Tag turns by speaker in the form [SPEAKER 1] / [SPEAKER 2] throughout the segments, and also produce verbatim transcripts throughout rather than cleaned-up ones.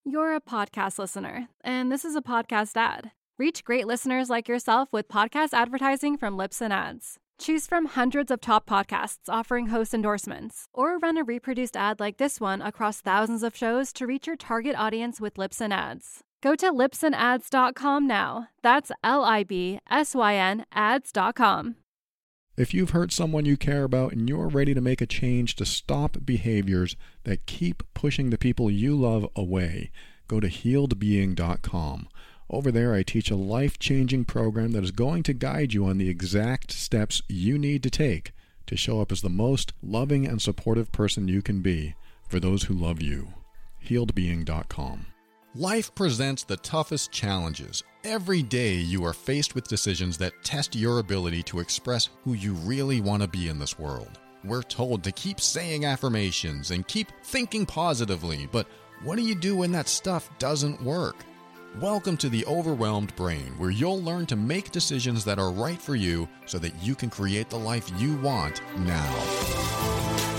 [SPEAKER 1] You're a podcast listener, and this is a podcast ad. Reach great listeners like yourself with podcast advertising from Libsyn Ads. Choose from hundreds of top podcasts offering host endorsements, or run a reproduced ad like this one across thousands of shows to reach your target audience with Libsyn Ads. Go to libsyn ads dot com now. That's L I B S Y N ads dot com.
[SPEAKER 2] If you've hurt someone you care about and you're ready to make a change to stop behaviors that keep pushing the people you love away, go to healed being dot com. Over there, I teach a life-changing program that is going to guide you on the exact steps you need to take to show up as the most loving and supportive person you can be for those who love you. healed being dot com. Life presents the toughest challenges. Every day you are faced with decisions that test your ability to express who you really want to be in this world. We're told to keep saying affirmations and keep thinking positively, but what do you do when that stuff doesn't work? Welcome to the Overwhelmed Brain, where you'll learn to make decisions that are right for you so that you can create the life you want now.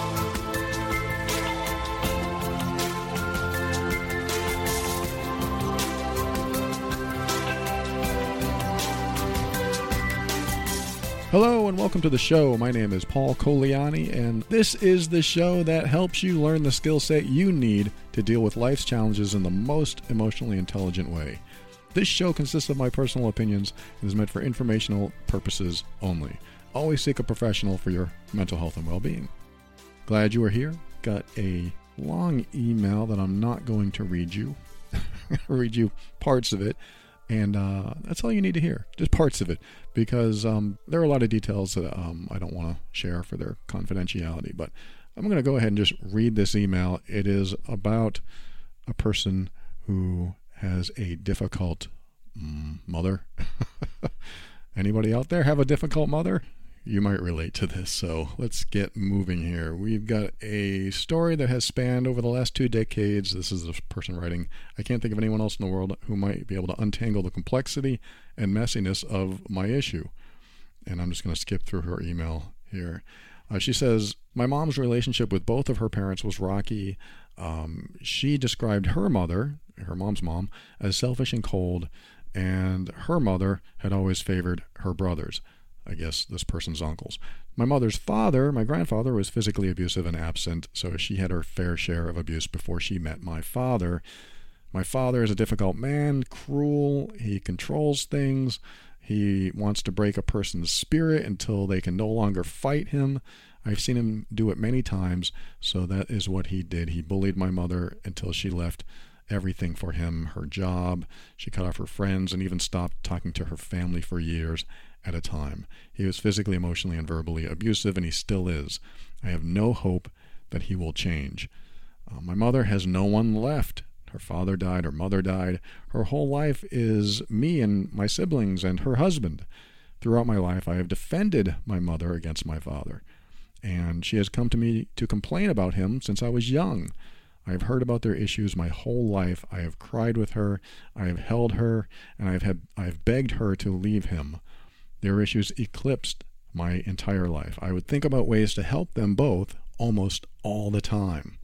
[SPEAKER 2] Hello and welcome to the show. My name is Paul Coliani, and this is the show that helps you learn the skill set you need to deal with life's challenges in the most emotionally intelligent way. This show consists of my personal opinions and is meant for informational purposes only. Always seek a professional for your mental health and well-being. Glad you are here. Got a long email that I'm not going to read you. I'm going to read you parts of it. And uh, that's all you need to hear, just parts of it, because um, there are a lot of details that um, I don't want to share for their confidentiality. But I'm going to go ahead and just read this email. It is about a person who has a difficult mm, mother. Anybody out there have a difficult mother? You might relate to this, so let's get moving here. We've got a story that has spanned over the last two decades. This is the person writing. I can't think of anyone else in the world who might be able to untangle the complexity and messiness of my issue. And I'm just going to skip through her email here. Uh, she says, my mom's relationship with both of her parents was rocky. Um, she described her mother, her mom's mom, as selfish and cold, and her mother had always favored her brothers. I guess this person's uncles. My mother's father, my grandfather, was physically abusive and absent, so she had her fair share of abuse before she met my father. My father is a difficult man, cruel, he controls things, he wants to break a person's spirit until they can no longer fight him. I've seen him do it many times, so that is what he did. He bullied my mother until she left everything for him, her job. She cut off her friends and even stopped talking to her family for years at a time. He was physically, emotionally, and verbally abusive, and he still is. I have no hope that he will change. Uh, my mother has no one left. Her father died, her mother died. Her whole life is me and my siblings and her husband. Throughout my life, I have defended my mother against my father, and she has come to me to complain about him since I was young. I have heard about their issues my whole life. I have cried with her, I have held her, and I have, had, I have begged her to leave him. Their issues eclipsed my entire life. I would think about ways to help them both almost all the time.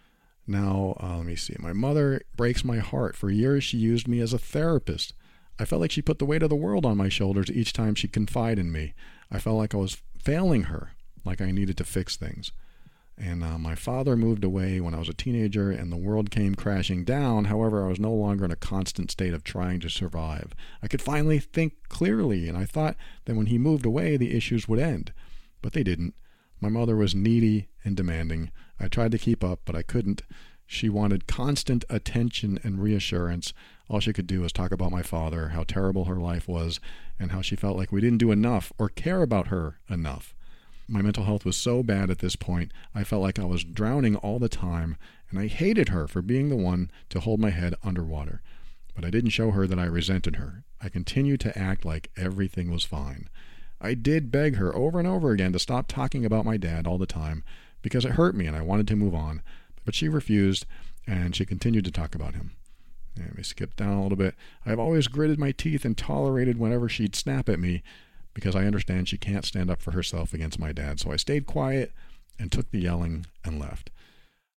[SPEAKER 2] Now, uh, let me see. My mother breaks my heart. For years, she used me as a therapist. I felt like she put the weight of the world on my shoulders each time she confided in me. I felt like I was failing her, like I needed to fix things. And uh, my father moved away when I was a teenager and the world came crashing down. However, I was no longer in a constant state of trying to survive. I could finally think clearly, and I thought that when he moved away, the issues would end. But they didn't. My mother was needy and demanding. I tried to keep up, but I couldn't. She wanted constant attention and reassurance. All she could do was talk about my father, how terrible her life was, and how she felt like we didn't do enough or care about her enough. My mental health was so bad at this point, I felt like I was drowning all the time, and I hated her for being the one to hold my head underwater. But I didn't show her that I resented her. I continued to act like everything was fine. I did beg her over and over again to stop talking about my dad all the time, because it hurt me and I wanted to move on. But she refused, and she continued to talk about him. Let me skip down a little bit. I've always gritted my teeth and tolerated whenever she'd snap at me, because I understand she can't stand up for herself against my dad. So I stayed quiet and took the yelling and left.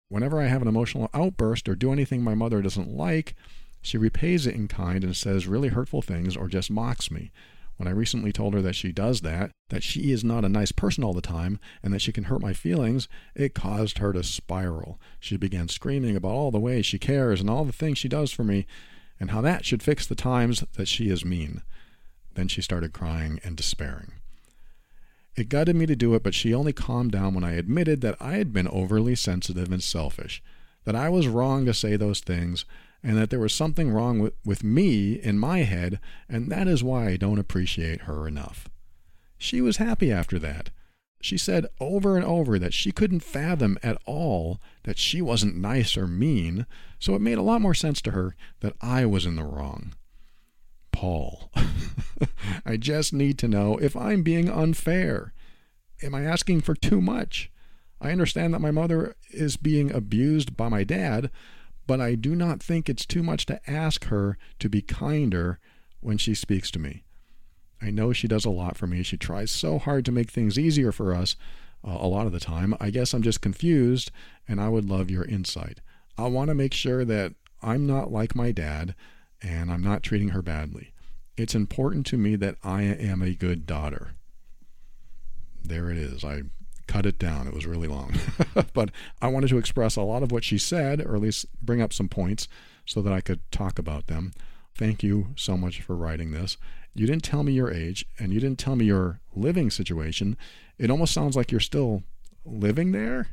[SPEAKER 2] Whenever I have an emotional outburst or do anything my mother doesn't like, she repays it in kind and says really hurtful things or just mocks me. When I recently told her that she does that, that she is not a nice person all the time, and that she can hurt my feelings, it caused her to spiral. She began screaming about all the ways she cares and all the things she does for me, and how that should fix the times that she is mean. Then she started crying and despairing. It gutted me to do it, but she only calmed down when I admitted that I had been overly sensitive and selfish, that I was wrong to say those things, and that there was something wrong with, with me in my head, and that is why I don't appreciate her enough. She was happy after that. She said over and over that she couldn't fathom at all that she wasn't nice or mean, so it made a lot more sense to her that I was in the wrong. Paul, I just need to know if I'm being unfair. Am I asking for too much? I understand that my mother is being abused by my dad, but I do not think it's too much to ask her to be kinder when she speaks to me. I know she does a lot for me. She tries so hard to make things easier for us uh, a lot of the time. I guess I'm just confused, and I would love your insight. I want to make sure that I'm not like my dad, and I'm not treating her badly. It's important to me that I am a good daughter. There it is. I cut it down. It was really long. But I wanted to express a lot of what she said, or at least bring up some points so that I could talk about them. Thank you so much for writing this. You didn't tell me your age, and you didn't tell me your living situation. It almost sounds like you're still living there.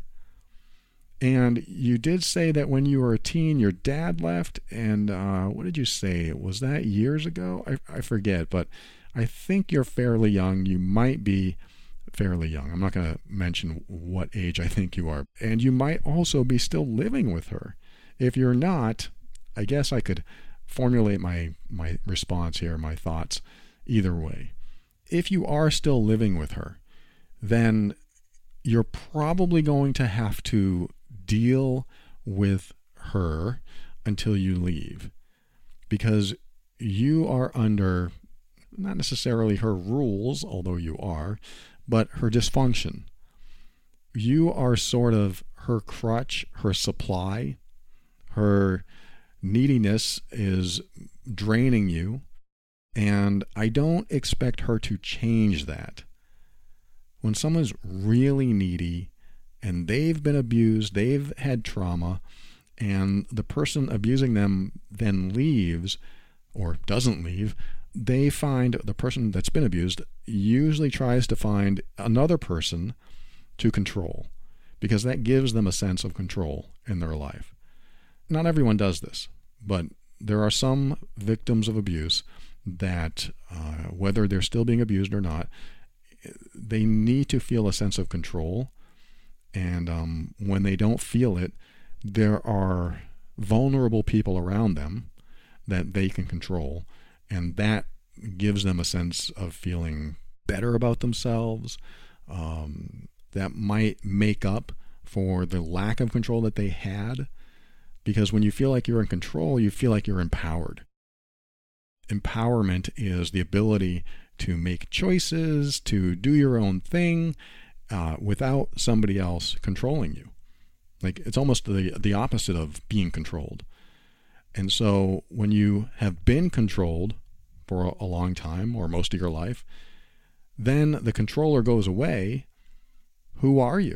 [SPEAKER 2] And you did say that when you were a teen, your dad left. And uh, what did you say? Was that years ago? I, I forget, but I think you're fairly young. You might be fairly young. I'm not going to mention what age I think you are. And you might also be still living with her. If you're not, I guess I could formulate my, my response here, my thoughts, either way. If you are still living with her, then you're probably going to have to deal with her until you leave, because you are under not necessarily her rules, although you are, but her dysfunction. You are sort of her crutch, her supply. Her neediness is draining you, and I don't expect her to change that. When someone's really needy and they've been abused, they've had trauma, and the person abusing them then leaves or doesn't leave, they find the person that's been abused usually tries to find another person to control, because that gives them a sense of control in their life. Not everyone does this, but there are some victims of abuse that, uh, whether they're still being abused or not, they need to feel a sense of control. And um, when they don't feel it, there are vulnerable people around them that they can control. And that gives them a sense of feeling better about themselves. Um, that might make up for the lack of control that they had. Because when you feel like you're in control, you feel like you're empowered. Empowerment is the ability to make choices, to do your own thing, uh, without somebody else controlling you. Like, it's almost the, the opposite of being controlled. And so when you have been controlled for a long time, or most of your life, then the controller goes away. Who are you?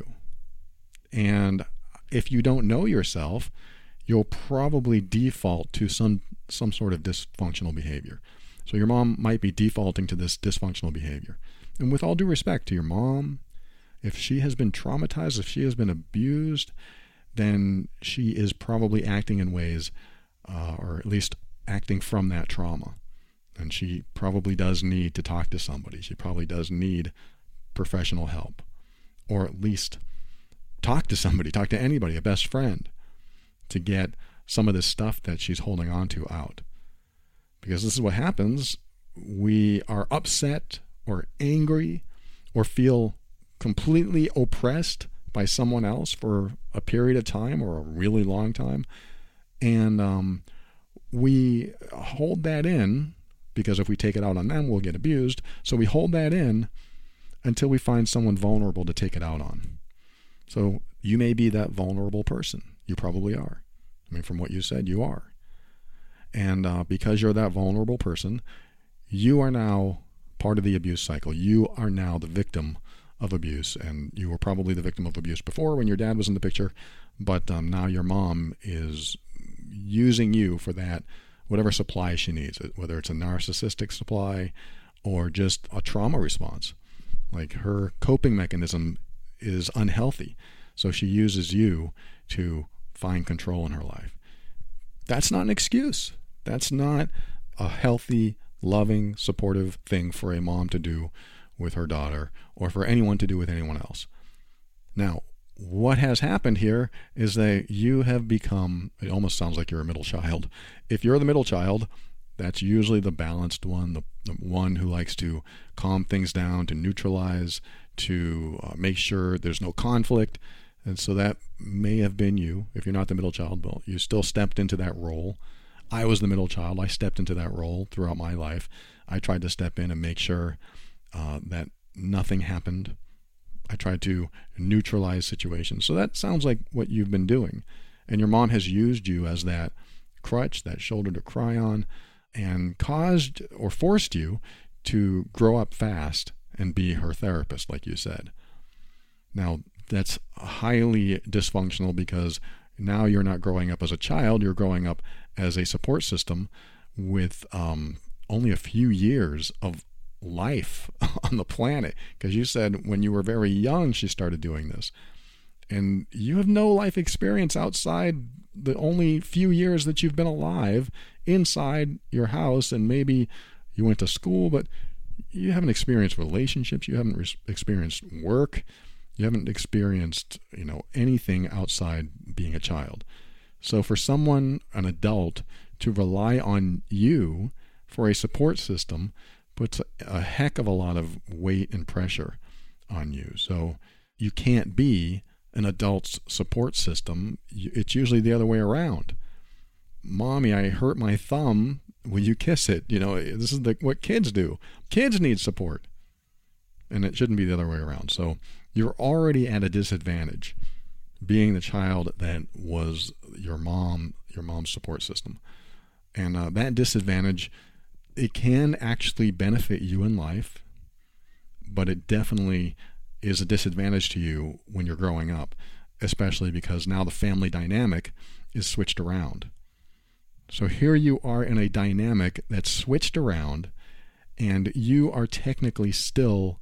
[SPEAKER 2] And if you don't know yourself, you'll probably default to some some sort of dysfunctional behavior. So your mom might be defaulting to this dysfunctional behavior. And with all due respect to your mom, if she has been traumatized, if she has been abused, then she is probably acting in ways, uh, or at least acting from that trauma. And she probably does need to talk to somebody. She probably does need professional help, or at least talk to somebody, talk to anybody, a best friend, to get some of this stuff that she's holding on to out. Because this is what happens. We are upset or angry or feel completely oppressed by someone else for a period of time or a really long time. And um, we hold that in, because if we take it out on them, we'll get abused. So we hold that in until we find someone vulnerable to take it out on. So you may be that vulnerable person. You probably are. I mean, from what you said, you are. And uh, because you're that vulnerable person, you are now part of the abuse cycle. You are now the victim of abuse, and you were probably the victim of abuse before when your dad was in the picture, but um, now your mom is using you for that, whatever supply she needs, whether it's a narcissistic supply or just a trauma response. Like, her coping mechanism is unhealthy, so she uses you to find control in her life. That's not an excuse. That's not a healthy, loving, supportive thing for a mom to do with her daughter, or for anyone to do with anyone else. Now, what has happened here is that you have become, it almost sounds like you're a middle child. If you're the middle child, that's usually the balanced one, the, the one who likes to calm things down, to neutralize, to uh, make sure there's no conflict. And so that may have been you. If you're not the middle child, well, you still stepped into that role. I was the middle child. I stepped into that role throughout my life. I tried to step in and make sure uh, that nothing happened. I tried to neutralize situations. So that sounds like what you've been doing. And your mom has used you as that crutch, that shoulder to cry on, and caused or forced you to grow up fast and be her therapist, like you said. Now, that's highly dysfunctional, because now you're not growing up as a child, you're growing up as a support system with um, only a few years of life on the planet. Because you said when you were very young, she started doing this. And you have no life experience outside the only few years that you've been alive inside your house. And maybe you went to school, but you haven't experienced relationships. You haven't re- experienced work. You haven't experienced, you know, anything outside being a child. So for someone, an adult, to rely on you for a support system puts a heck of a lot of weight and pressure on you. So you can't be an adult's support system. It's usually the other way around. Mommy, I hurt my thumb. Will you kiss it? You know, this is the, what kids do. Kids need support. And it shouldn't be the other way around. So you're already at a disadvantage being the child that was your mom, your mom's support system. And uh, that disadvantage, it can actually benefit you in life, but it definitely is a disadvantage to you when you're growing up, especially because now the family dynamic is switched around. So here you are in a dynamic that's switched around, and you are technically still,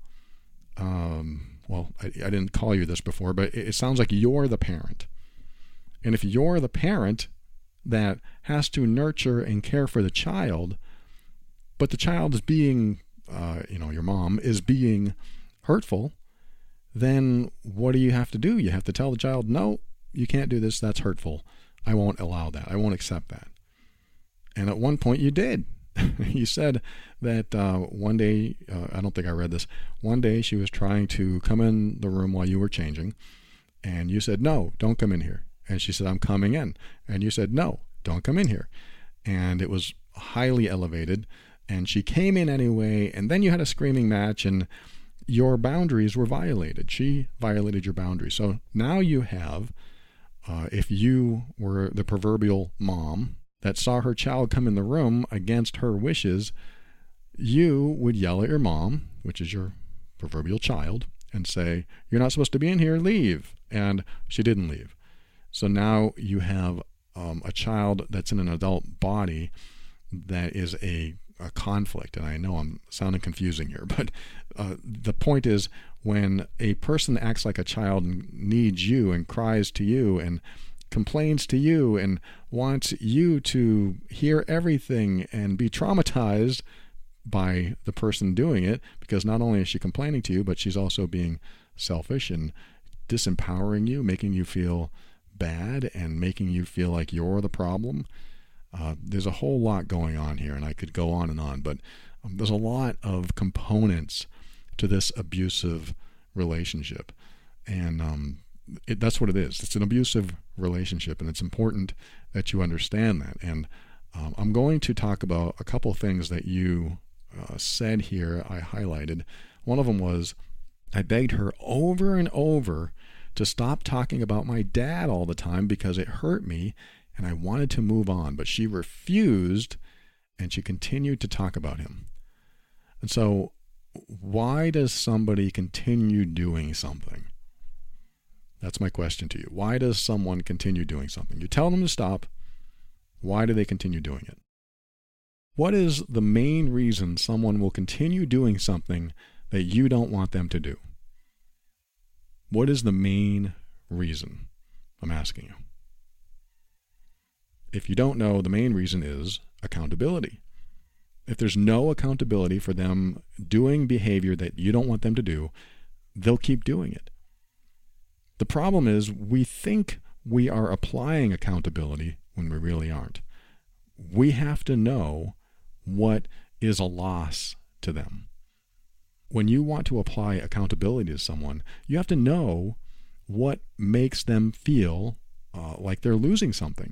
[SPEAKER 2] um, well, I, I didn't call you this before, but it, it sounds like you're the parent. And if you're the parent that has to nurture and care for the child, but the child is being, uh, you know, your mom is being hurtful, then what do you have to do? You have to tell the child, no, you can't do this. That's hurtful. I won't allow that. I won't accept that. And at one point you did. You said that uh, one day, uh, I don't think I read this, one day she was trying to come in the room while you were changing, and you said, no, don't come in here. And she said, I'm coming in. And you said, no, don't come in here. And it was highly elevated, and she came in anyway, and then you had a screaming match, and your boundaries were violated. She violated your boundaries. So now you have, uh, if you were the proverbial mom that saw her child come in the room against her wishes, you would yell at your mom, which is your proverbial child, and say, you're not supposed to be in here, leave. And she didn't leave. So now you have um, a child that's in an adult body that is a, a conflict. And I know I'm sounding confusing here, but uh, the point is, when a person acts like a child and needs you and cries to you and complains to you and wants you to hear everything and be traumatized by the person doing it, because not only is she complaining to you, but she's also being selfish and disempowering you, making you feel bad and making you feel like you're the problem. Uh, there's a whole lot going on here, and I could go on and on, but um, there's a lot of components to this abusive relationship. And um, it, that's what it is. It's an abusive relationship, and it's important that you understand that. And um, I'm going to talk about a couple things that you uh, said here, I highlighted. One of them was, I begged her over and over to stop talking about my dad all the time because it hurt me and I wanted to move on. But she refused and she continued to talk about him. And so why does somebody continue doing something? That's my question to you. Why does someone continue doing something? You tell them to stop. Why do they continue doing it? What is the main reason someone will continue doing something that you don't want them to do? What is the main reason? I'm asking you. If you don't know, the main reason is accountability. If there's no accountability for them doing behavior that you don't want them to do, they'll keep doing it. The problem is we think we are applying accountability when we really aren't. We have to know what is a loss to them. When you want to apply accountability to someone, you have to know what makes them feel uh, like they're losing something.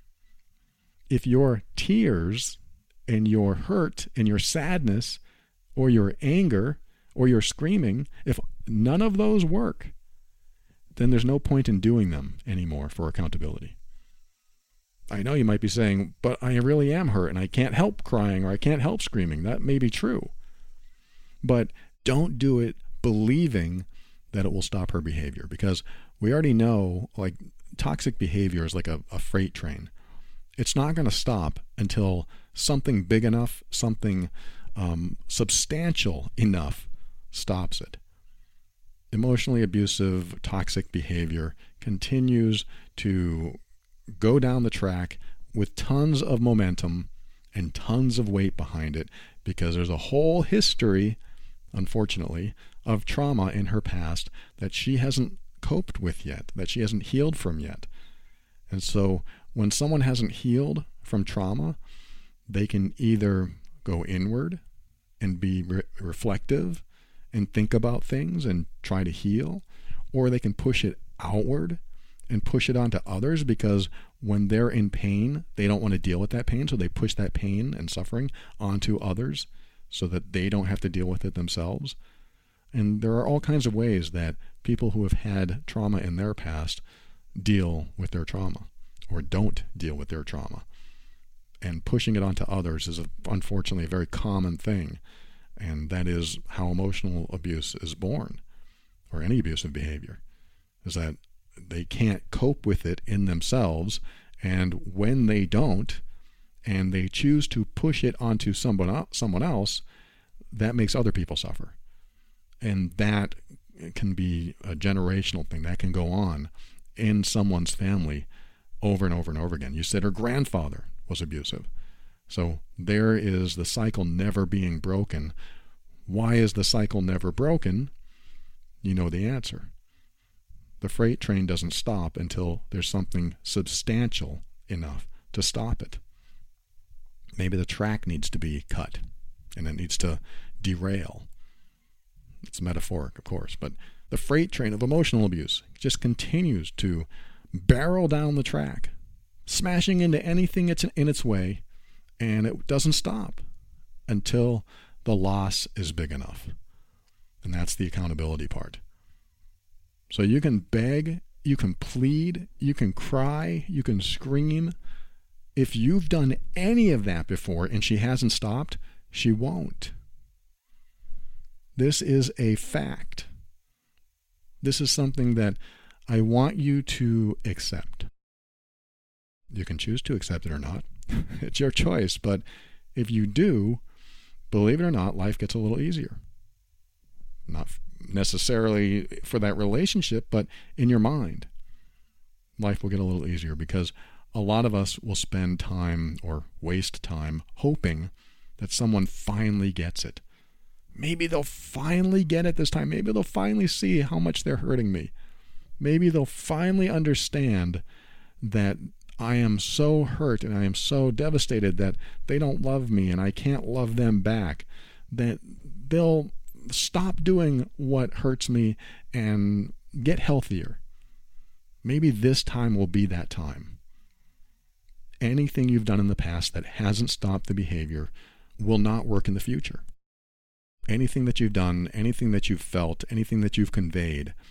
[SPEAKER 2] If your tears and your hurt and your sadness or your anger or your screaming, if none of those work, then there's no point in doing them anymore for accountability. I know you might be saying, but I really am hurt and I can't help crying or I can't help screaming. That may be true. But don't do it believing that it will stop her behavior, because we already know, like, toxic behavior is like a, a freight train. It's not going to stop until something big enough, something um, substantial enough stops it. Emotionally abusive, toxic behavior continues to go down the track with tons of momentum and tons of weight behind it, because there's a whole history, unfortunately, of trauma in her past that she hasn't coped with yet, that she hasn't healed from yet. And so when someone hasn't healed from trauma, they can either go inward and be re- reflective and think about things and try to heal, or they can push it outward and push it onto others, because when they're in pain, they don't want to deal with that pain, so they push that pain and suffering onto others so that they don't have to deal with it themselves. And there are all kinds of ways that people who have had trauma in their past deal with their trauma or don't deal with their trauma. And pushing it onto others is, a, unfortunately, a very common thing. And that is how emotional abuse is born, or any abusive behavior, is that they can't cope with it in themselves, and when they don't, and they choose to push it onto someone someone else, that makes other people suffer. And that can be a generational thing. That can go on in someone's family over and over and over again. You said her grandfather was abusive. So there is the cycle never being broken. Why is the cycle never broken? You know the answer. The freight train doesn't stop until there's something substantial enough to stop it. Maybe the track needs to be cut and it needs to derail. It's metaphoric, of course, but the freight train of emotional abuse just continues to barrel down the track, smashing into anything that's in its way, and it doesn't stop until the loss is big enough. And that's the accountability part. So you can beg, you can plead, you can cry, you can scream. If you've done any of that before and she hasn't stopped, she won't. This is a fact. This is something that I want you to accept. You can choose to accept it or not. It's your choice. But if you do, believe it or not, life gets a little easier. Not necessarily for that relationship, but in your mind, life will get a little easier, because a lot of us will spend time or waste time hoping that someone finally gets it. Maybe they'll finally get it this time. Maybe they'll finally see how much they're hurting me. Maybe they'll finally understand that I am so hurt and I am so devastated that they don't love me and I can't love them back, that they'll stop doing what hurts me and get healthier. Maybe this time will be that time. Anything you've done in the past that hasn't stopped the behavior will not work in the future. Anything that you've done, anything that you've felt, anything that you've conveyed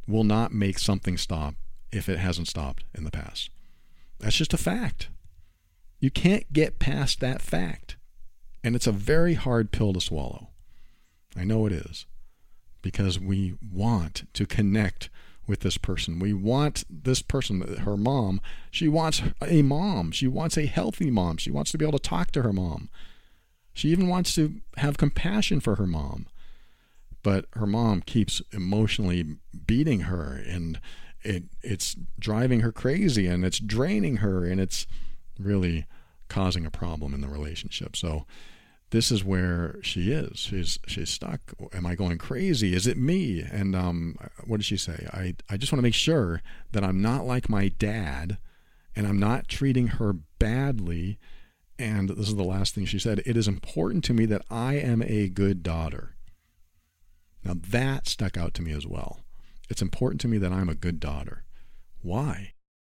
[SPEAKER 2] will not make something stop if it hasn't stopped in the past. That's just a fact. You can't get past that fact. And it's a very hard pill to swallow. I know it is. Because we want to connect with this person. We want this person, her mom. She wants a mom. She wants a healthy mom. She wants to be able to talk to her mom. She even wants to have compassion for her mom. But her mom keeps emotionally beating her, and it it's driving her crazy, and it's draining her, and it's really causing a problem in the relationship. So this is where she is. She's she's stuck. Am I going crazy? Is it me? And um, what did she say? I, I just want to make sure that I'm not like my dad, and I'm not treating her badly. And this is the last thing she said. It is important to me that I am a good daughter. Now that stuck out to me as well. It's important to me that I'm a good daughter. Why?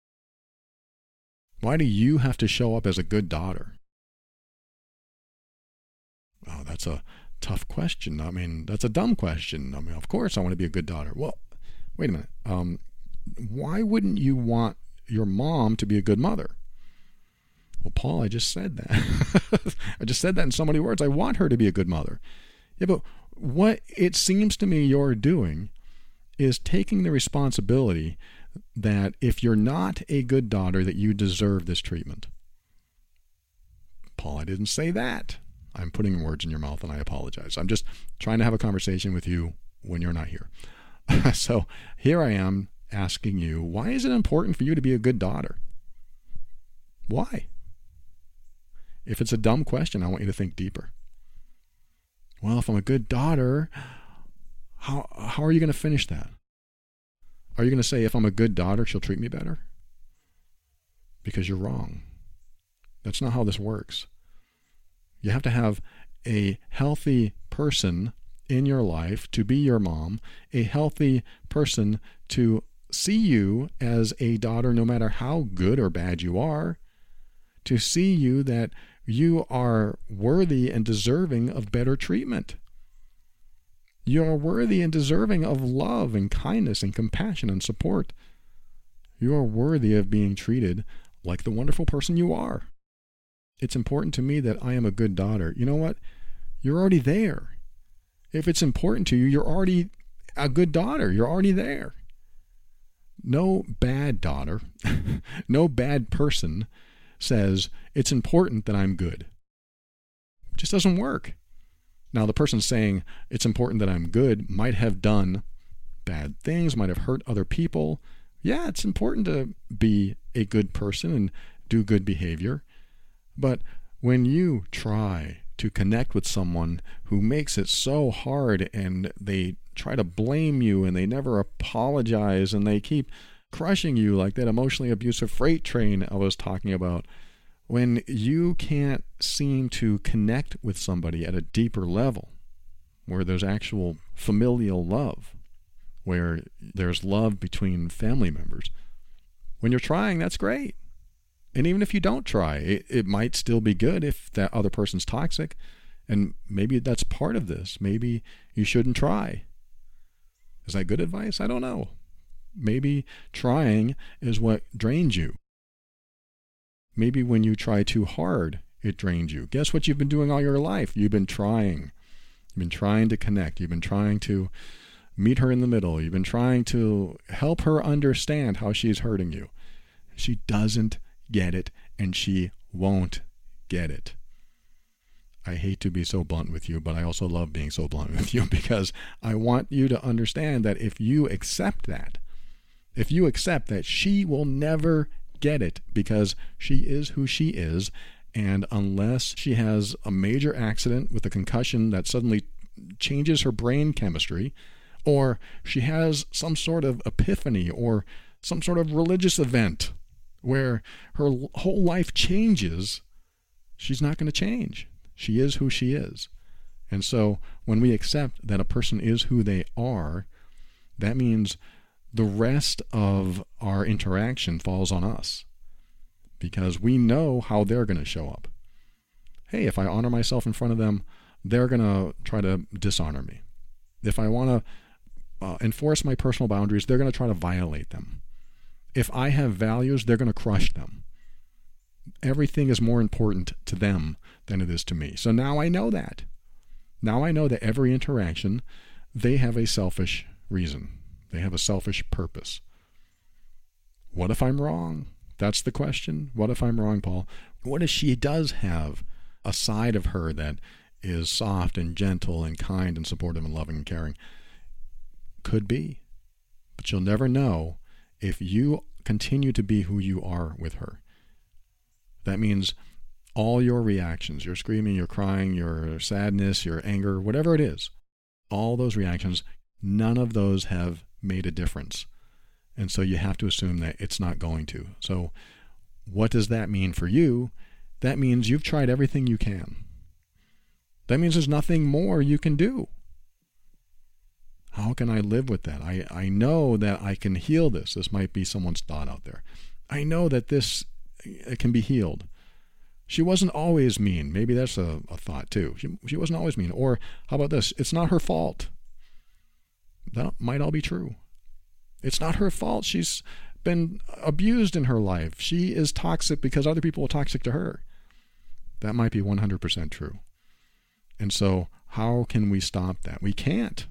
[SPEAKER 2] Why do you have to show up as a good daughter? Oh, that's a tough question. I mean, that's a dumb question. I mean, of course I want to be a good daughter. Well, wait a minute. Um, why wouldn't you want your mom to be a good mother? Well, Paul, I just said that. I just said that in so many words. I want her to be a good mother. Yeah, but what it seems to me you're doing is taking the responsibility that if you're not a good daughter, that you deserve this treatment. Paul, I didn't say that. I'm putting words in your mouth, and I apologize. I'm just trying to have a conversation with you when you're not here. So here I am asking you, why is it important for you to be a good daughter? Why? If it's a dumb question, I want you to think deeper. Well, if I'm a good daughter, how how are you going to finish that? Are you going to say, if I'm a good daughter, she'll treat me better? Because you're wrong. That's not how this works. You have to have a healthy person in your life to be your mom, a healthy person to see you as a daughter no matter how good or bad you are, to see you that you are worthy and deserving of better treatment. You are worthy and deserving of love and kindness and compassion and support. You are worthy of being treated like the wonderful person you are. It's important to me that I am a good daughter. You know what? You're already there. If it's important to you, you're already a good daughter. You're already there. No bad daughter, no bad person says it's important that I'm good. It just doesn't work. Now, the person saying it's important that I'm good might have done bad things, might have hurt other people. Yeah, it's important to be a good person and do good behavior. But when you try to connect with someone who makes it so hard, and they try to blame you, and they never apologize, and they keep crushing you like that emotionally abusive freight train I was talking about, when you can't seem to connect with somebody at a deeper level, where there's actual familial love, where there's love between family members, when you're trying, that's great. And even if you don't try, it, it might still be good if that other person's toxic. And maybe that's part of this. Maybe you shouldn't try. Is that good advice? I don't know. Maybe trying is what drains you. Maybe when you try too hard, it drains you. Guess what you've been doing all your life? You've been trying. You've been trying to connect. You've been trying to meet her in the middle. You've been trying to help her understand how she's hurting you. She doesn't get it, and she won't get it. I hate to be so blunt with you, but I also love being so blunt with you, because I want you to understand that if you accept that, if you accept that she will never get it because she is who she is, and unless she has a major accident with a concussion that suddenly changes her brain chemistry, or she has some sort of epiphany or some sort of religious event where her whole life changes, she's not going to change. She is who she is. And so when we accept that a person is who they are, that means the rest of our interaction falls on us, because we know how they're going to show up. Hey, if I honor myself in front of them, they're going to try to dishonor me. If I want to uh, enforce my personal boundaries, they're going to try to violate them. If I have values, they're going to crush them. Everything is more important to them than it is to me. So now I know that. Now I know that every interaction, they have a selfish reason. They have a selfish purpose. What if I'm wrong? That's the question. What if I'm wrong, Paul? What if she does have a side of her that is soft and gentle and kind and supportive and loving and caring? Could be. But you'll never know if you continue to be who you are with her. That means all your reactions, your screaming, your crying, your sadness, your anger, whatever it is, all those reactions, none of those have made a difference. And so you have to assume that it's not going to. So what does that mean for you? That means you've tried everything you can. That means there's nothing more you can do. How can I live with that? I, I know that I can heal this. This might be someone's thought out there. I know that this it can be healed. She wasn't always mean. Maybe that's a, a thought too. She, she wasn't always mean. Or how about this? It's not her fault. That might all be true. It's not her fault. She's been abused in her life. She is toxic because other people are toxic to her. That might be one hundred percent true. And so how can we stop that? We can't.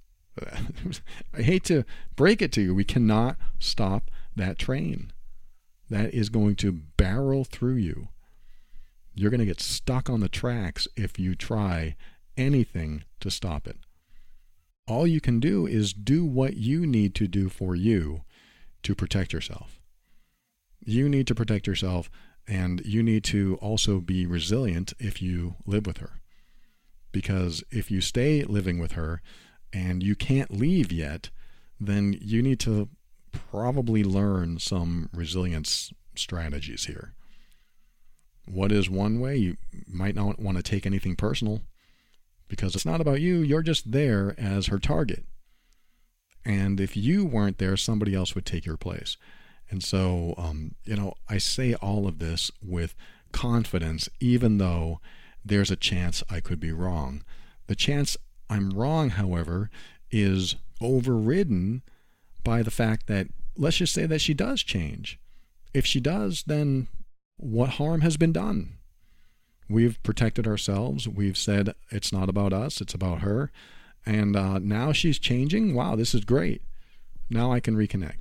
[SPEAKER 2] I hate to break it to you. We cannot stop that train. That is going to barrel through you. You're going to get stuck on the tracks if you try anything to stop it. All you can do is do what you need to do for you to protect yourself. You need to protect yourself, and you need to also be resilient if you live with her. Because if you stay living with her and you can't leave yet, then you need to probably learn some resilience strategies here. What is one way? You might not want to take anything personal because it's not about you. You're just there as her target. And if you weren't there, somebody else would take your place. And so, um, you know, I say all of this with confidence, even though there's a chance I could be wrong. The chance I'm wrong, however, is overridden by the fact that, let's just say that she does change. If she does, then what harm has been done? We've protected ourselves. We've said it's not about us, it's about her. And uh, now she's changing. Wow, this is great. Now I can reconnect.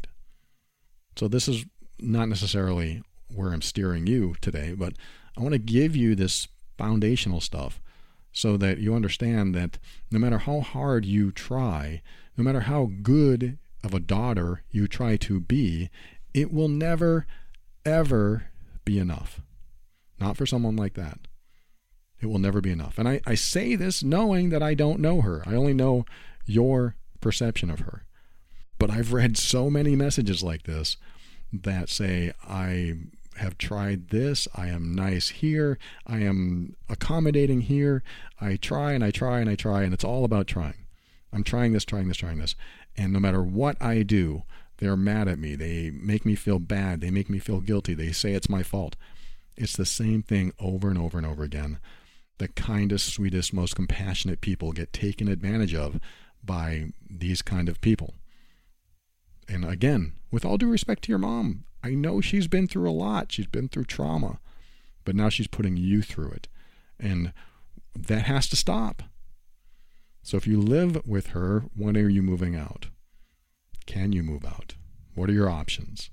[SPEAKER 2] So this is not necessarily where I'm steering you today, but I want to give you this foundational stuff so that you understand that no matter how hard you try, no matter how good of a daughter you try to be, it will never, ever be enough. Not for someone like that. It will never be enough. And I, I say this knowing that I don't know her. I only know your perception of her. But I've read so many messages like this that say, I have tried this, I am nice here, I am accommodating here, I try and I try and I try, and it's all about trying. I'm trying this, trying this, trying this. And no matter what I do, they're mad at me. They make me feel bad. They make me feel guilty. They say it's my fault. It's the same thing over and over and over again. The kindest, sweetest, most compassionate people get taken advantage of by these kind of people. And again, with all due respect to your mom, I know she's been through a lot. She's been through trauma, but now she's putting you through it. And that has to stop. So if you live with her, when are you moving out? Can you move out? What are your options?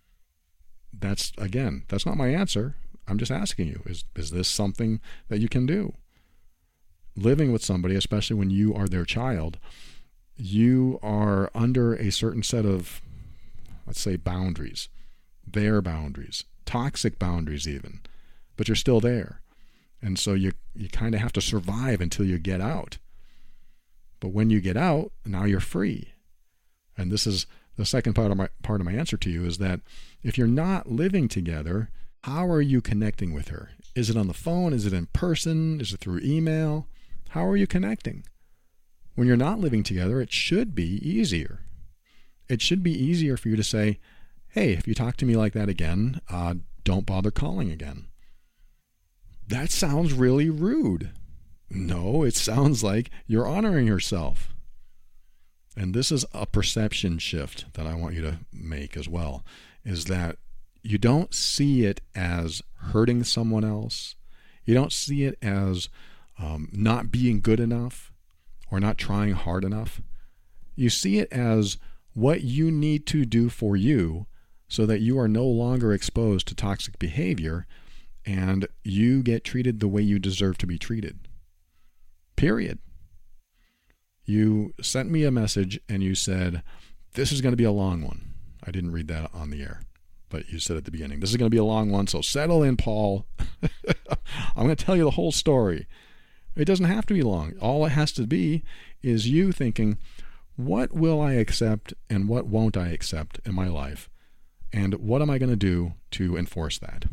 [SPEAKER 2] That's, again, that's not my answer. I'm just asking you, is, is this something that you can do? Living with somebody, especially when you are their child, you are under a certain set of, let's say, boundaries, their boundaries, toxic boundaries even, but you're still there. And so you, you kind of have to survive until you get out. But when you get out, now you're free. And this is the second part of my part of my answer to you, is that if you're not living together, how are you connecting with her? Is it on the phone? Is it in person? Is it through email? How are you connecting? When you're not living together, it should be easier. It should be easier for you to say, hey, if you talk to me like that again, uh, don't bother calling again. That sounds really rude. No, it sounds like you're honoring yourself. And this is a perception shift that I want you to make as well, is that you don't see it as hurting someone else. You don't see it as um, not being good enough or not trying hard enough. You see it as what you need to do for you so that you are no longer exposed to toxic behavior and you get treated the way you deserve to be treated. Period. You sent me a message and you said, this is going to be a long one. I didn't read that on the air, but you said at the beginning, this is going to be a long one, so settle in, Paul. I'm going to tell you the whole story. It doesn't have to be long. All it has to be is you thinking, what will I accept and what won't I accept in my life? And what am I going to do to enforce that?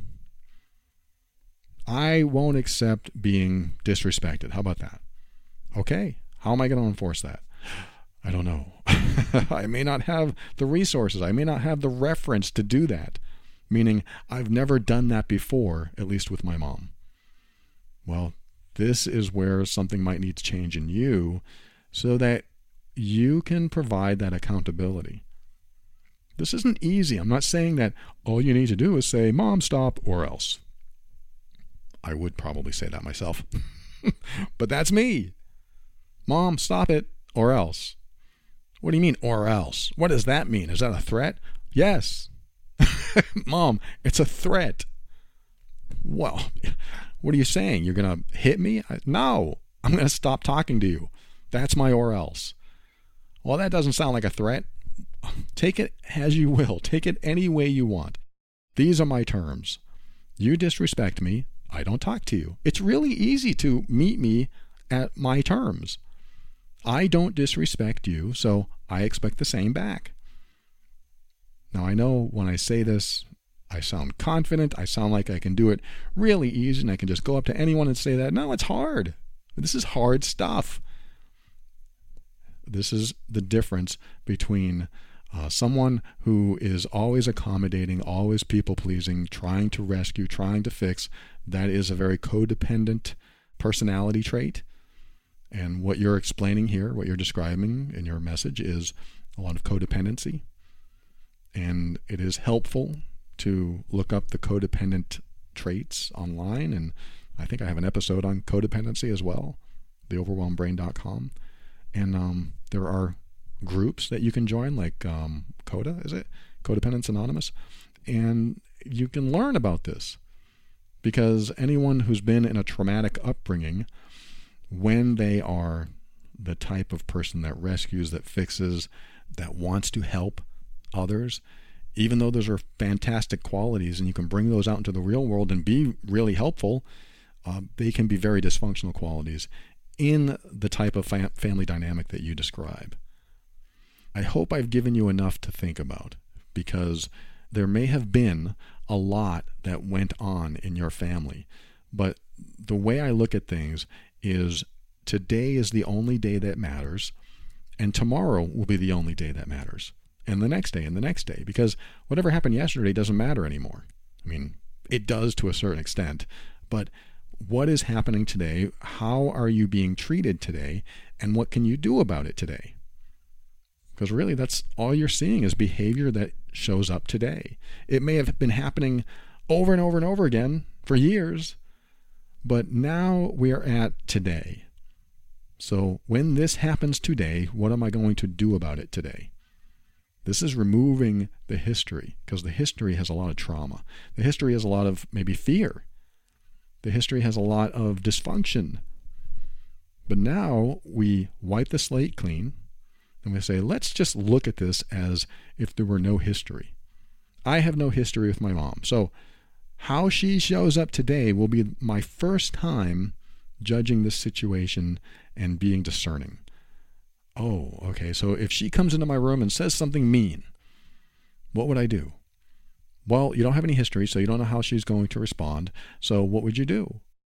[SPEAKER 2] I won't accept being disrespected. How about that? Okay. How am I going to enforce that? I don't know. I may not have the resources. I may not have the reference to do that. Meaning, I've never done that before, at least with my mom. Well, this is where something might need to change in you so that you can provide that accountability. This isn't easy. I'm not saying that all you need to do is say, Mom, stop, or else. I would probably say that myself. But that's me. Mom, stop it, or else. What do you mean, or else? What does that mean? Is that a threat? Yes. Mom, it's a threat. Well, what are you saying? You're going to hit me? No, I'm going to stop talking to you. That's my or else. Well, that doesn't sound like a threat. Take it as you will. Take it any way you want. These are my terms. You disrespect me, I don't talk to you. It's really easy to meet me at my terms. I don't disrespect you, so I expect the same back. Now, I know when I say this, I sound confident. I sound like I can do it really easy, and I can just go up to anyone and say that. No, it's hard. This is hard stuff. This is the difference between uh, someone who is always accommodating, always people-pleasing, trying to rescue, trying to fix. That is a very codependent personality trait. And what you're explaining here, what you're describing in your message is a lot of codependency. And it is helpful to look up the codependent traits online. And I think I have an episode on codependency as well, the overwhelmed brain dot com. And um, there are groups that you can join, like um, CODA, is it? Codependence Anonymous. And you can learn about this. Because anyone who's been in a traumatic upbringing, when they are the type of person that rescues, that fixes, that wants to help others, even though those are fantastic qualities and you can bring those out into the real world and be really helpful, uh, they can be very dysfunctional qualities in the type of fam- family dynamic that you describe. I hope I've given you enough to think about, because there may have been a lot that went on in your family, but the way I look at things is today is the only day that matters, and tomorrow will be the only day that matters, and the next day and the next day, because whatever happened yesterday doesn't matter anymore. I mean, it does to a certain extent, but what is happening today? How are you being treated today? And what can you do about it today? Because really, that's all you're seeing is behavior that shows up today. It may have been happening over and over and over again for years, but now we are at today. So when this happens today, what am I going to do about it today? This is removing the history, because the history has a lot of trauma. The history has a lot of maybe fear. The history has a lot of dysfunction. But now we wipe the slate clean and we say, let's just look at this as if there were no history. I have no history with my mom. So how she shows up today will be my first time judging this situation and being discerning. Oh, okay, so if she comes into my room and says something mean, what would I do? Well, you don't have any history, so you don't know how she's going to respond. So what would you do?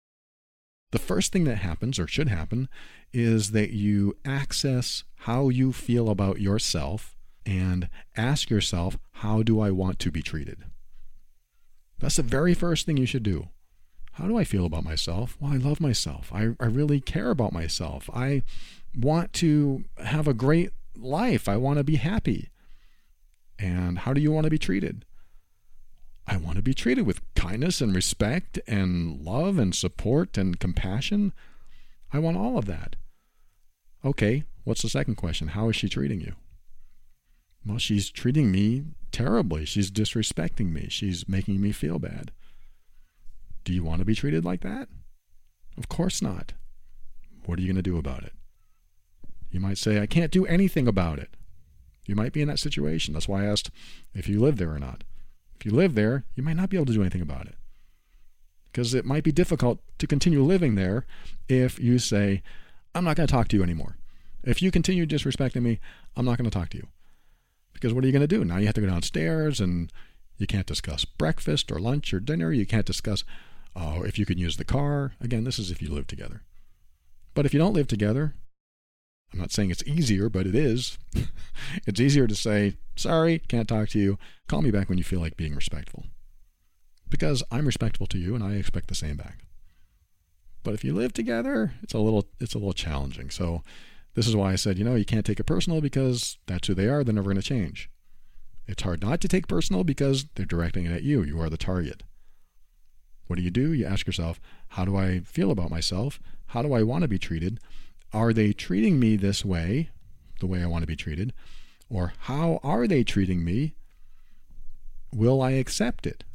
[SPEAKER 2] The first thing that happens, or should happen, is that you access how you feel about yourself and ask yourself, how do I want to be treated? That's the very first thing you should do. How do I feel about myself? Well, I love myself. I, I really care about myself. I want to have a great life. I want to be happy. And how do you want to be treated? I want to be treated with kindness and respect and love and support and compassion. I want all of that. Okay, what's the second question? How is she treating you? Well, she's treating me terribly. She's disrespecting me. She's making me feel bad. Do you want to be treated like that? Of course not. What are you going to do about it? You might say, I can't do anything about it. You might be in that situation. That's why I asked if you live there or not. If you live there, you might not be able to do anything about it. Because it might be difficult to continue living there if you say, I'm not going to talk to you anymore. If you continue disrespecting me, I'm not going to talk to you. Because what are you going to do? Now you have to go downstairs and you can't discuss breakfast or lunch or dinner. You can't discuss uh, if you can use the car. Again, this is if you live together. But if you don't live together, I'm not saying it's easier, but it is. It's easier to say, sorry, can't talk to you. Call me back when you feel like being respectful. Because I'm respectful to you and I expect the same back. But if you live together, it's a little it's a little challenging. So this is why I said, you know, you can't take it personal because that's who they are. They're never going to change. It's hard not to take personal because they're directing it at you. You are the target. What do you do? You ask yourself, how do I feel about myself? How do I want to be treated? Are they treating me this way, the way I want to be treated? Or how are they treating me? Will I accept it?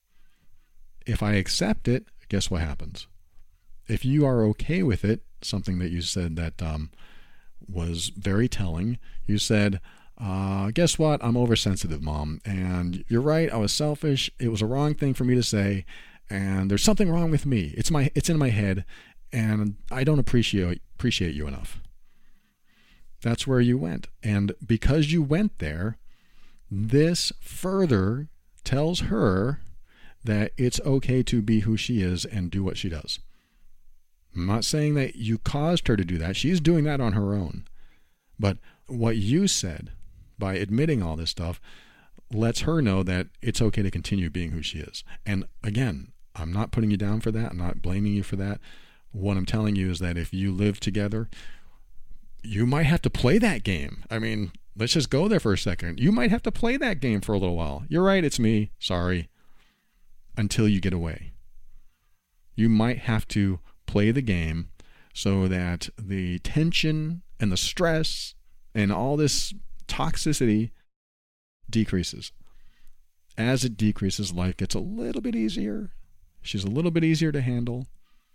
[SPEAKER 2] If I accept it, guess what happens? If you are okay with it, something that you said that um, was very telling, you said, uh, guess what? I'm oversensitive, Mom. And you're right, I was selfish. It was a wrong thing for me to say. And there's something wrong with me. It's my it's in my head. And I don't appreciate appreciate you enough. That's where you went. And because you went there, this further tells her that it's okay to be who she is and do what she does. I'm not saying that you caused her to do that. She's doing that on her own. But what you said by admitting all this stuff lets her know that it's okay to continue being who she is. And again, I'm not putting you down for that. I'm not blaming you for that. What I'm telling you is that if you live together, you might have to play that game. I mean, let's just go there for a second. You might have to play that game for a little while. You're right, it's me. Sorry. Until you get away. You might have to play the game so that the tension and the stress and all this toxicity decreases. As it decreases, life gets a little bit easier. She's a little bit easier to handle.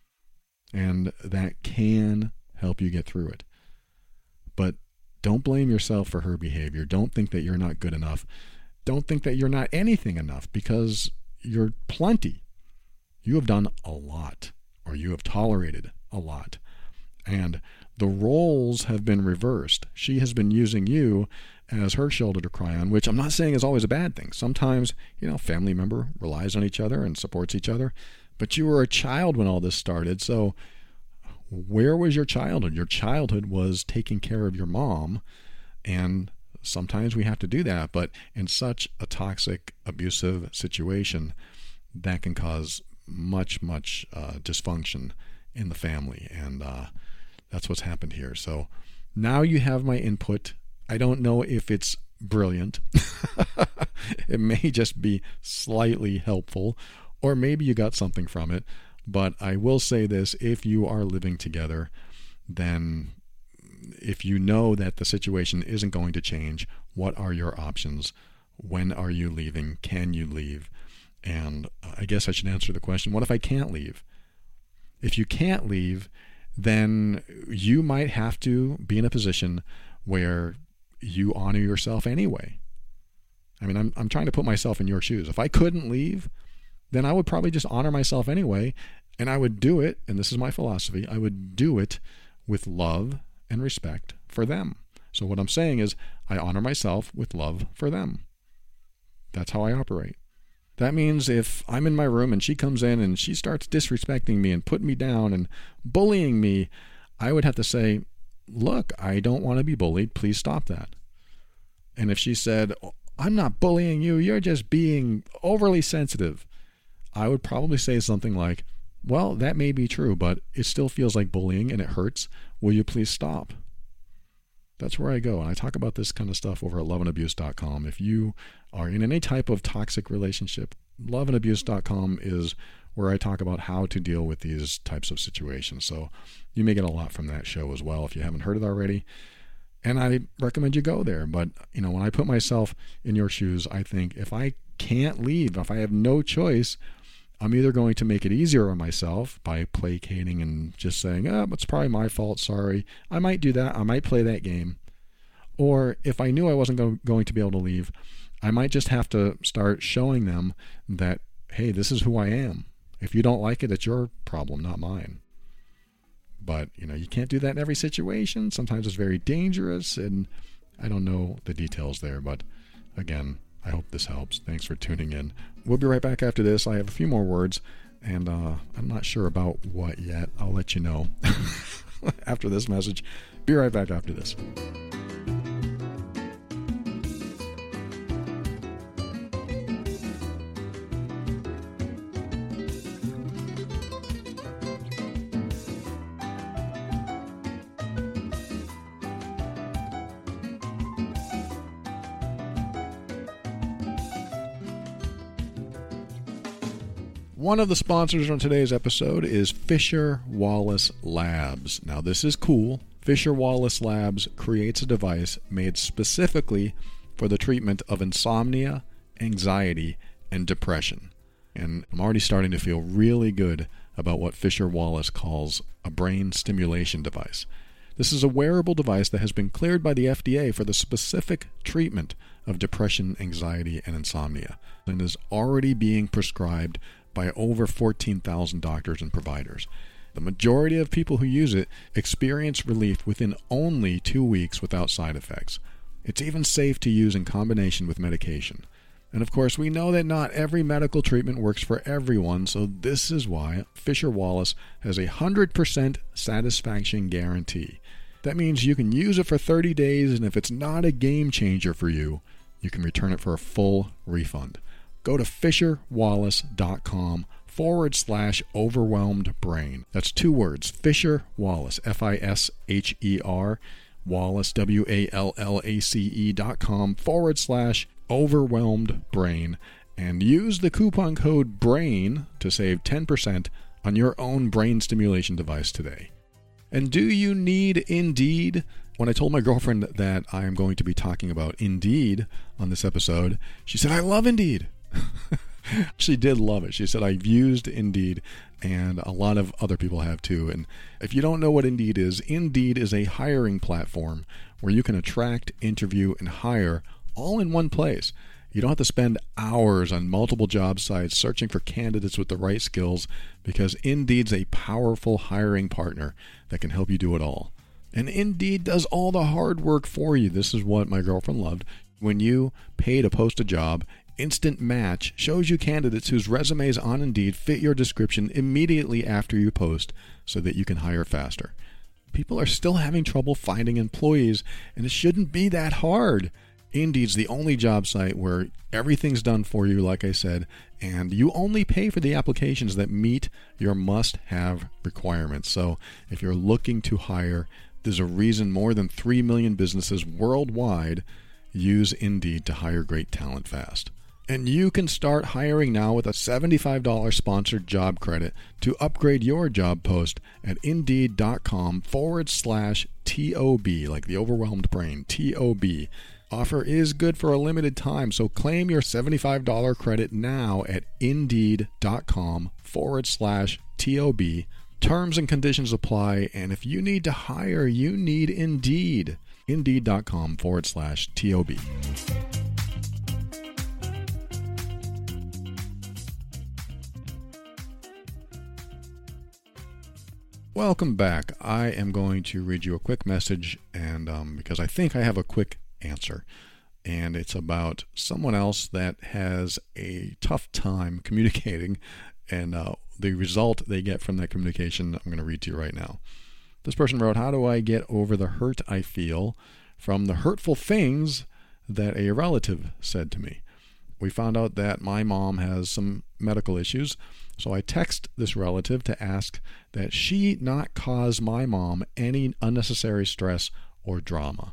[SPEAKER 2] And that can help you get through it. But don't blame yourself for her behavior. Don't think that you're not good enough. Don't think that you're not anything enough, because you're plenty. You have done a lot, or you have tolerated a lot. And the roles have been reversed. She has been using you as her shoulder to cry on, which I'm not saying is always a bad thing. Sometimes, you know, family member relies on each other and supports each other. But you were a child when all this started. So where was your childhood? Your childhood was taking care of your mom. And sometimes we have to do that. But in such a toxic, abusive situation, that can cause much, much uh, dysfunction in the family. And uh, that's what's happened here. So now you have my input. I don't know if it's brilliant. It may just be slightly helpful, or maybe you got something from it. But I will say this, if you are living together, then if you know that the situation isn't going to change, what are your options? When are you leaving? Can you leave? And I guess I should answer the question, what if I can't leave? If you can't leave, then you might have to be in a position where you honor yourself anyway. I mean, I'm I'm trying to put myself in your shoes. If I couldn't leave, then I would probably just honor myself anyway, and I would do it, and this is my philosophy, I would do it with love and respect for them. So what I'm saying is, I honor myself with love for them. That's how I operate. That means if I'm in my room and she comes in and she starts disrespecting me and putting me down and bullying me, I would have to say, look, I don't want to be bullied. Please stop that. And if she said, I'm not bullying you, you're just being overly sensitive, I would probably say something like, well, that may be true, but it still feels like bullying and it hurts. Will you please stop? That's where I go. And I talk about this kind of stuff over at love and abuse dot com. If you are in any type of toxic relationship, love and abuse dot com is where I talk about how to deal with these types of situations. So you may get a lot from that show as well if you haven't heard it already. And I recommend you go there. But, you know, when I put myself in your shoes, I think if I can't leave, if I have no choice, I'm either going to make it easier on myself by placating and just saying, oh, it's probably my fault, sorry. I might do that. I might play that game. Or if I knew I wasn't go- going to be able to leave, I might just have to start showing them that, hey, this is who I am. If you don't like it, it's your problem, not mine. But, you know, you can't do that in every situation. Sometimes it's very dangerous, and I don't know the details there. But, again, I hope this helps. Thanks for tuning in. We'll be right back after this. I have a few more words, and uh, I'm not sure about what yet. I'll let you know after this message. Be right back after this. One of the sponsors on today's episode is Fisher Wallace Labs. Now, this is cool. Fisher Wallace Labs creates a device made specifically for the treatment of insomnia, anxiety, and depression. And I'm already starting to feel really good about what Fisher Wallace calls a brain stimulation device. This is a wearable device that has been cleared by the F D A for the specific treatment of depression, anxiety, and insomnia, and is already being prescribed by over fourteen thousand doctors and providers. The majority of people who use it experience relief within only two weeks without side effects. It's even safe to use in combination with medication. And of course, we know that not every medical treatment works for everyone, so this is why Fisher Wallace has a one hundred percent satisfaction guarantee. That means you can use it for thirty days, and if it's not a game changer for you, you can return it for a full refund. Go to fisherwallace.com forward slash overwhelmed brain. That's two words, Fisher Wallace, F I S H E R, Wallace, W A L L A C E dot com forward slash overwhelmed brain, and use the coupon code BRAIN to save ten percent on your own brain stimulation device today. And do you need Indeed? When I told my girlfriend that I am going to be talking about Indeed on this episode, she said, I love Indeed. She did love it. She said, I've used Indeed, and a lot of other people have too. And if you don't know what Indeed is, Indeed is a hiring platform where you can attract, interview, and hire all in one place. You don't have to spend hours on multiple job sites searching for candidates with the right skills, because Indeed's a powerful hiring partner that can help you do it all. And Indeed does all the hard work for you. This is what my girlfriend loved. When you pay to post a job, Instant Match shows you candidates whose resumes on Indeed fit your description immediately after you post so that you can hire faster. People are still having trouble finding employees, and it shouldn't be that hard. Indeed's the only job site where everything's done for you, like I said, and you only pay for the applications that meet your must-have requirements. So if you're looking to hire, there's a reason more than three million businesses worldwide use Indeed to hire great talent fast. And you can start hiring now with a seventy-five dollars sponsored job credit to upgrade your job post at Indeed.com forward slash TOB, like the overwhelmed brain, T O B. Offer is good for a limited time, so claim your seventy-five dollars credit now at Indeed.com forward slash TOB. Terms and conditions apply, and if you need to hire, you need Indeed. Indeed.com forward slash TOB. Welcome back. I am going to read you a quick message, and um, because I think I have a quick answer, and it's about someone else that has a tough time communicating, and uh, the result they get from that communication I'm going to read to you right now. This person wrote, how do I get over the hurt I feel from the hurtful things that a relative said to me? We found out that my mom has some medical issues, so I text this relative to ask that she not cause my mom any unnecessary stress or drama.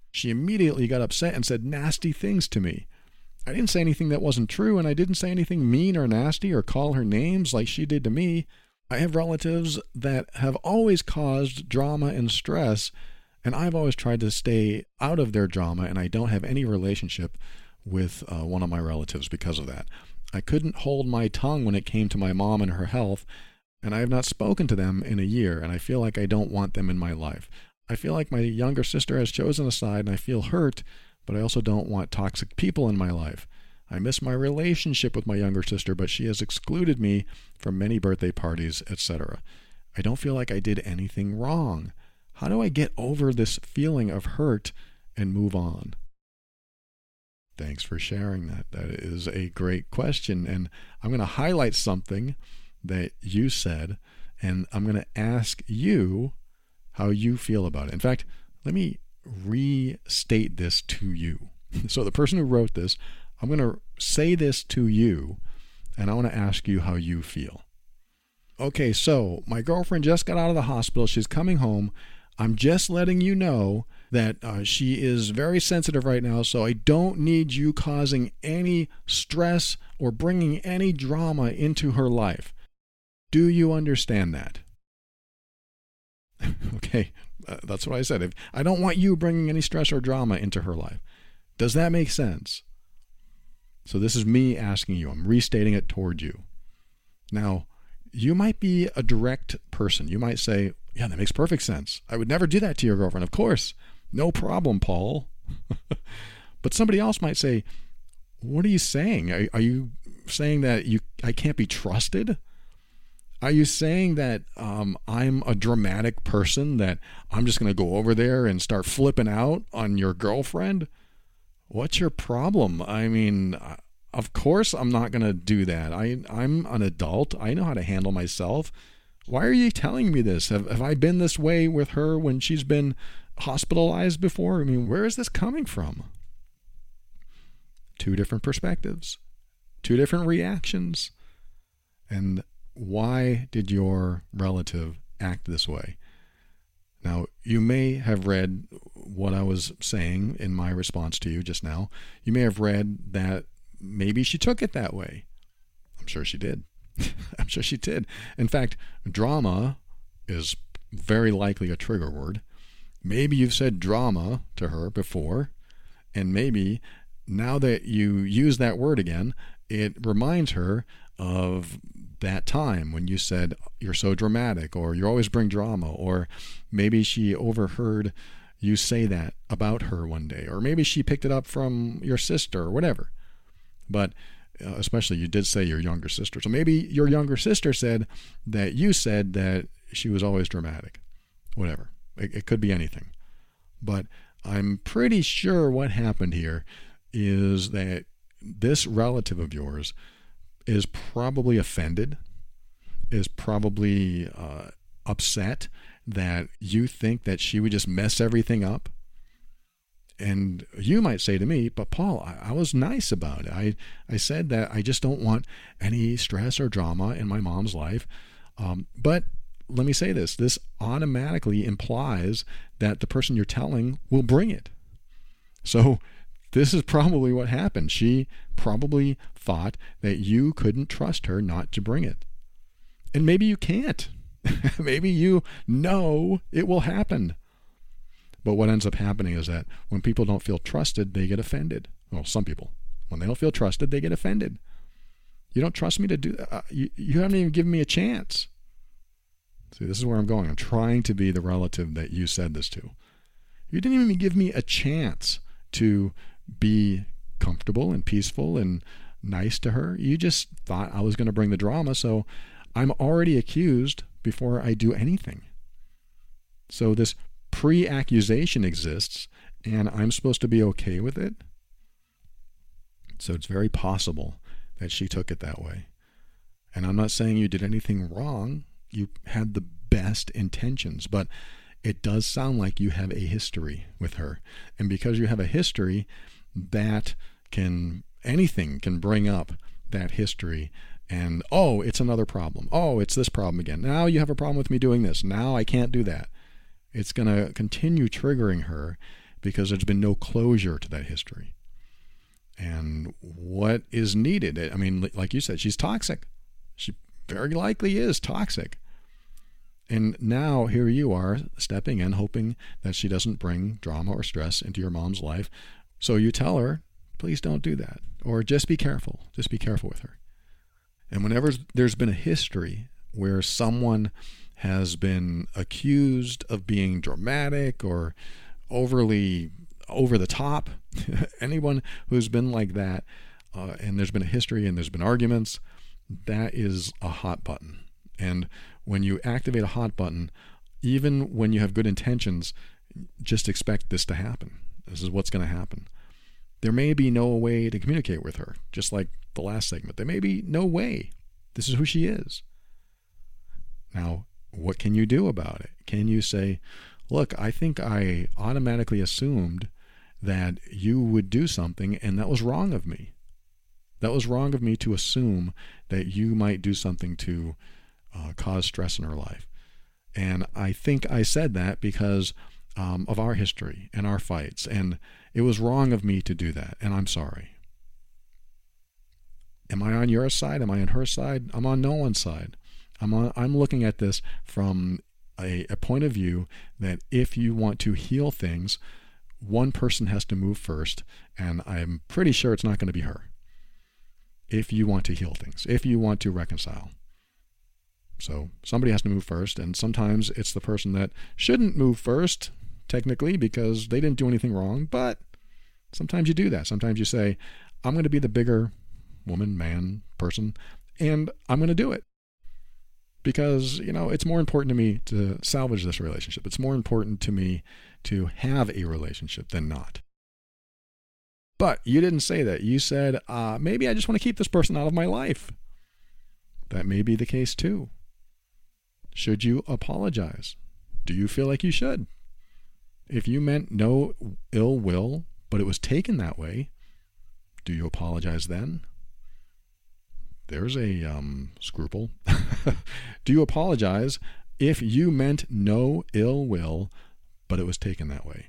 [SPEAKER 2] she immediately got upset and said nasty things to me. I didn't say anything that wasn't true, and I didn't say anything mean or nasty or call her names like she did to me. I have relatives that have always caused drama and stress, and I've always tried to stay out of their drama, and I don't have any relationship with uh, one of my relatives because of that. I couldn't hold my tongue when it came to my mom and her health, and I have not spoken to them in a year, and I feel like I don't want them in my life. I feel like my younger sister has chosen a side, and I feel hurt, but I also don't want toxic people in my life. I miss my relationship with my younger sister, but she has excluded me from many birthday parties, et cetera. I don't feel like I did anything wrong. How do I get over this feeling of hurt and move on? Thanks for sharing that. That is a great question, and I'm going to highlight something that you said, and I'm going to ask you how you feel about it. In fact, let me restate this to you. So the person who wrote this, I'm going to say this to you, and I want to ask you how you feel. Okay, so my girlfriend just got out of the hospital. She's coming home. I'm just letting you know that uh, she is very sensitive right now, so I don't need you causing any stress or bringing any drama into her life. Do you understand that? Okay, uh, that's what I said. If, I don't want you bringing any stress or drama into her life. Does that make sense? So this is me asking you. I'm restating it toward you. Now, you might be a direct person. You might say, yeah, that makes perfect sense. I would never do that to your girlfriend. Of course. No problem, Paul. But somebody else might say, what are you saying? Are, are you saying that you I can't be trusted? Are you saying that um, I'm a dramatic person, that I'm just going to go over there and start flipping out on your girlfriend? What's your problem? I mean, of course I'm not going to do that. I, I'm an adult. I know how to handle myself. Why are you telling me this? Have, have I been this way with her when she's been hospitalized before? I mean, where is this coming from? Two different perspectives, two different reactions. And why did your relative act this way? Now, you may have read what I was saying in my response to you just now. You may have read that maybe she took it that way. I'm sure she did. I'm sure she did. In fact, drama is very likely a trigger word. Maybe you've said drama to her before, and maybe now that you use that word again, it reminds her of that time when you said you're so dramatic, or you always bring drama, or maybe she overheard you say that about her one day, or maybe she picked it up from your sister or whatever. But uh, especially you did say your younger sister. So maybe your younger sister said that you said that she was always dramatic. Whatever. It, it could be anything. But I'm pretty sure what happened here is that this relative of yours is probably offended, is probably uh, upset that you think that she would just mess everything up. And you might say to me, but Paul, I, I was nice about it. I, I said that I just don't want any stress or drama in my mom's life. Um, but let me say this, this automatically implies that the person you're telling will bring it. So this is probably what happened. She probably thought that you couldn't trust her not to bring it. And maybe you can't. Maybe you know it will happen. But what ends up happening is that when people don't feel trusted, they get offended. Well, some people. When they don't feel trusted, they get offended. You don't trust me to do that. Uh, you, you haven't even given me a chance. See, this is where I'm going. I'm trying to be the relative that you said this to. You didn't even give me a chance to be comfortable and peaceful and nice to her. You just thought I was going to bring the drama, so I'm already accused before I do anything. So this pre-accusation exists, and I'm supposed to be okay with it? So it's very possible that she took it that way. And I'm not saying you did anything wrong. You had the best intentions, but it does sound like you have a history with her. And because you have a history, that can, anything can bring up that history. And, oh, it's another problem. Oh, it's this problem again. Now you have a problem with me doing this. Now I can't do that. It's going to continue triggering her because there's been no closure to that history. And what is needed? I mean, like you said, she's toxic. She very likely is toxic. And now here you are stepping in, hoping that she doesn't bring drama or stress into your mom's life. So you tell her, please don't do that. Or just be careful. Just be careful with her. And whenever there's been a history where someone has been accused of being dramatic or overly over the top, anyone who's been like that, uh, and there's been a history and there's been arguments, that is a hot button. And when you activate a hot button, even when you have good intentions, just expect this to happen. This is what's going to happen. There may be no way to communicate with her, just like the last segment. There may be no way. This is who she is. Now, what can you do about it? Can you say, look, I think I automatically assumed that you would do something, and that was wrong of me. That was wrong of me to assume that you might do something to uh, cause stress in her life. And I think I said that because um, of our history and our fights, and it was wrong of me to do that, and I'm sorry. Am I on your side? Am I on her side? I'm on no one's side. I'm on, I'm looking at this from a, a point of view that if you want to heal things, one person has to move first, and I'm pretty sure it's not going to be her. If you want to heal things, if you want to reconcile. So somebody has to move first, and sometimes it's the person that shouldn't move first, technically, because they didn't do anything wrong, but sometimes you do that. Sometimes you say, I'm going to be the bigger woman, man, person, and I'm going to do it. Because, you know, it's more important to me to salvage this relationship. It's more important to me to have a relationship than not. But you didn't say that. You said, uh, maybe I just want to keep this person out of my life. That may be the case too. Should you apologize? Do you feel like you should? If you meant no ill will, but it was taken that way, do you apologize then? There's a um, scruple. Do you apologize if you meant no ill will, but it was taken that way?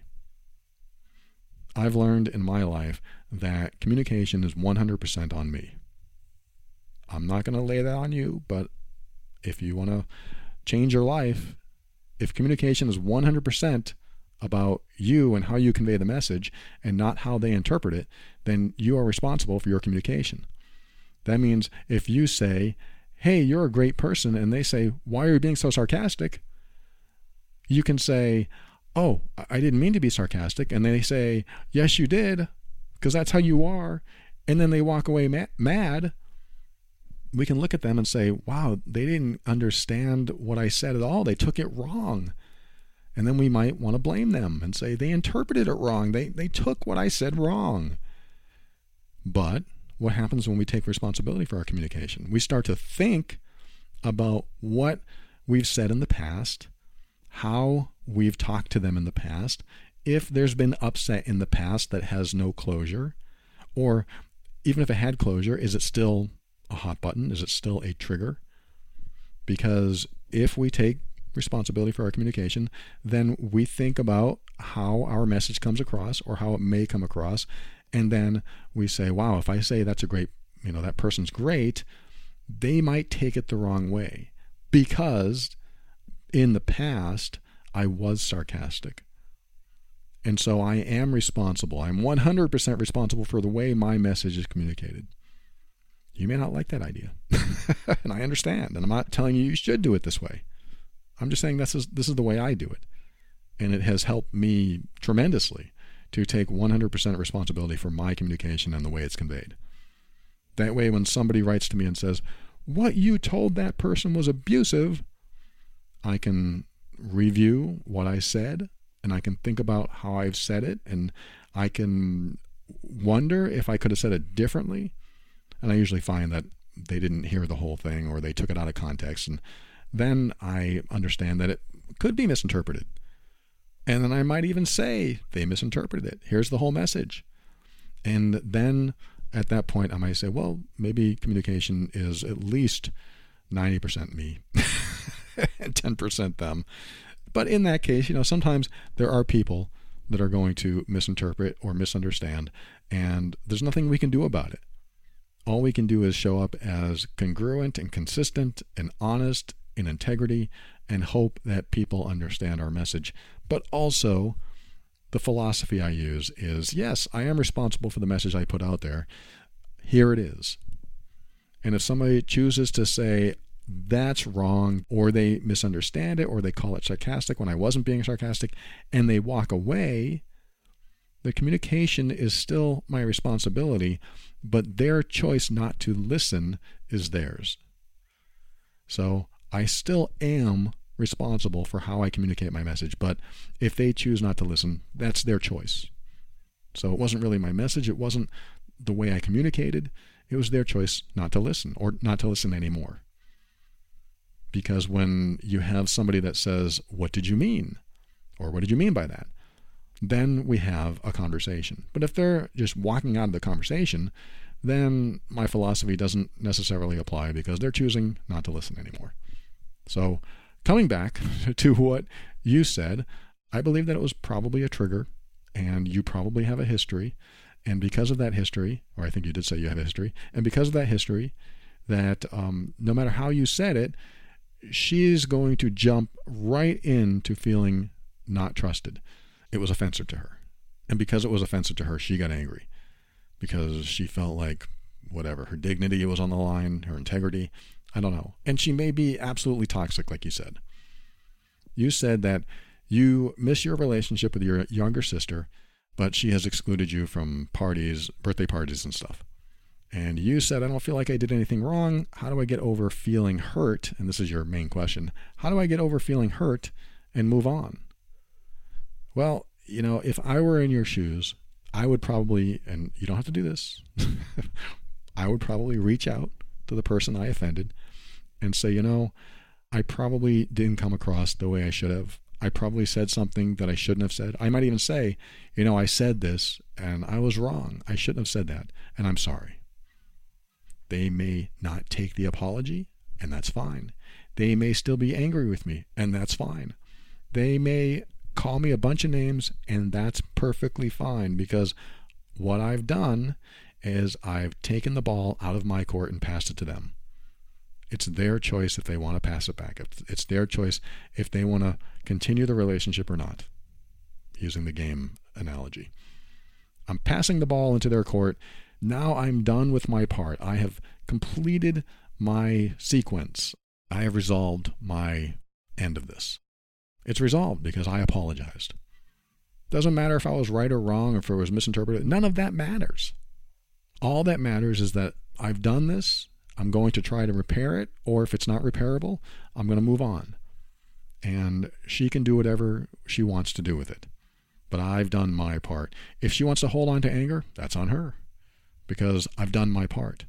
[SPEAKER 2] I've learned in my life that communication is one hundred percent on me. I'm not going to lay that on you, but if you want to change your life, if communication is one hundred percent about you and how you convey the message and not how they interpret it, then you are responsible for your communication. That means if you say, hey, you're a great person, and they say, why are you being so sarcastic? You can say, oh, I didn't mean to be sarcastic. And they say, yes, you did, because that's how you are. And then they walk away ma- mad. We can look at them and say, wow, they didn't understand what I said at all. They took it wrong. And then we might want to blame them and say they interpreted it wrong. They, they took what I said wrong. But what happens when we take responsibility for our communication? We start to think about what we've said in the past, how we've talked to them in the past, if there's been upset in the past that has no closure, or even if it had closure, is it still a hot button? Is it still a trigger? Because if we take responsibility for our communication, then we think about how our message comes across or how it may come across. And then we say, wow, if I say that's a great, you know, that person's great, they might take it the wrong way because in the past I was sarcastic. And so I am responsible. I'm one hundred percent responsible for the way my message is communicated. You may not like that idea. And I understand. And I'm not telling you you should do it this way. I'm just saying this is, this is the way I do it. And it has helped me tremendously to take one hundred percent responsibility for my communication and the way it's conveyed. That way, when somebody writes to me and says, what you told that person was abusive, I can review what I said, and I can think about how I've said it, and I can wonder if I could have said it differently. And I usually find that they didn't hear the whole thing or they took it out of context, and then I understand that it could be misinterpreted. And then I might even say they misinterpreted it. Here's the whole message. And then at that point, I might say, well, maybe communication is at least ninety percent me and ten percent them. But in that case, you know, sometimes there are people that are going to misinterpret or misunderstand, and there's nothing we can do about it. All we can do is show up as congruent and consistent and honest in integrity and hope that people understand our message. But also, the philosophy I use is, yes, I am responsible for the message I put out there. Here it is. And if somebody chooses to say that's wrong, or they misunderstand it, or they call it sarcastic when I wasn't being sarcastic, and they walk away, the communication is still my responsibility, but their choice not to listen is theirs. So I still am responsible for how I communicate my message, but if they choose not to listen, that's their choice. So it wasn't really my message, it wasn't the way I communicated, it was their choice not to listen, or not to listen anymore. Because when you have somebody that says, what did you mean? Or what did you mean by that? Then we have a conversation. But if they're just walking out of the conversation, then my philosophy doesn't necessarily apply because they're choosing not to listen anymore. So coming back to what you said, I believe that it was probably a trigger, and you probably have a history. And because of that history, or I think you did say you have a history, and because of that history, that um, no matter how you said it, she's going to jump right into feeling not trusted. It was offensive to her. And because it was offensive to her, she got angry. Because she felt like, whatever, her dignity was on the line, her integrity, I don't know. And she may be absolutely toxic, like you said. You said that you miss your relationship with your younger sister, but she has excluded you from parties, birthday parties and stuff. And you said, I don't feel like I did anything wrong. How do I get over feeling hurt? And this is your main question. How do I get over feeling hurt and move on? Well, you know, if I were in your shoes, I would probably, and you don't have to do this, I would probably reach out to the person I offended and say, you know, I probably didn't come across the way I should have. I probably said something that I shouldn't have said. I might even say, you know, I said this and I was wrong. I shouldn't have said that, and I'm sorry. They may not take the apology, and that's fine. They may still be angry with me, and that's fine. They may call me a bunch of names, and that's perfectly fine, because what I've done is I've taken the ball out of my court and passed it to them. It's their choice if they want to pass it back. It's their choice if they want to continue the relationship or not, using the game analogy. I'm passing the ball into their court. Now I'm done with my part. I have completed my sequence. I have resolved my end of this. It's resolved because I apologized. Doesn't matter if I was right or wrong, or if it was misinterpreted. None of that matters. All that matters is that I've done this. I'm going to try to repair it, or if it's not repairable, I'm going to move on. And she can do whatever she wants to do with it. But I've done my part. If she wants to hold on to anger, that's on her, because I've done my part.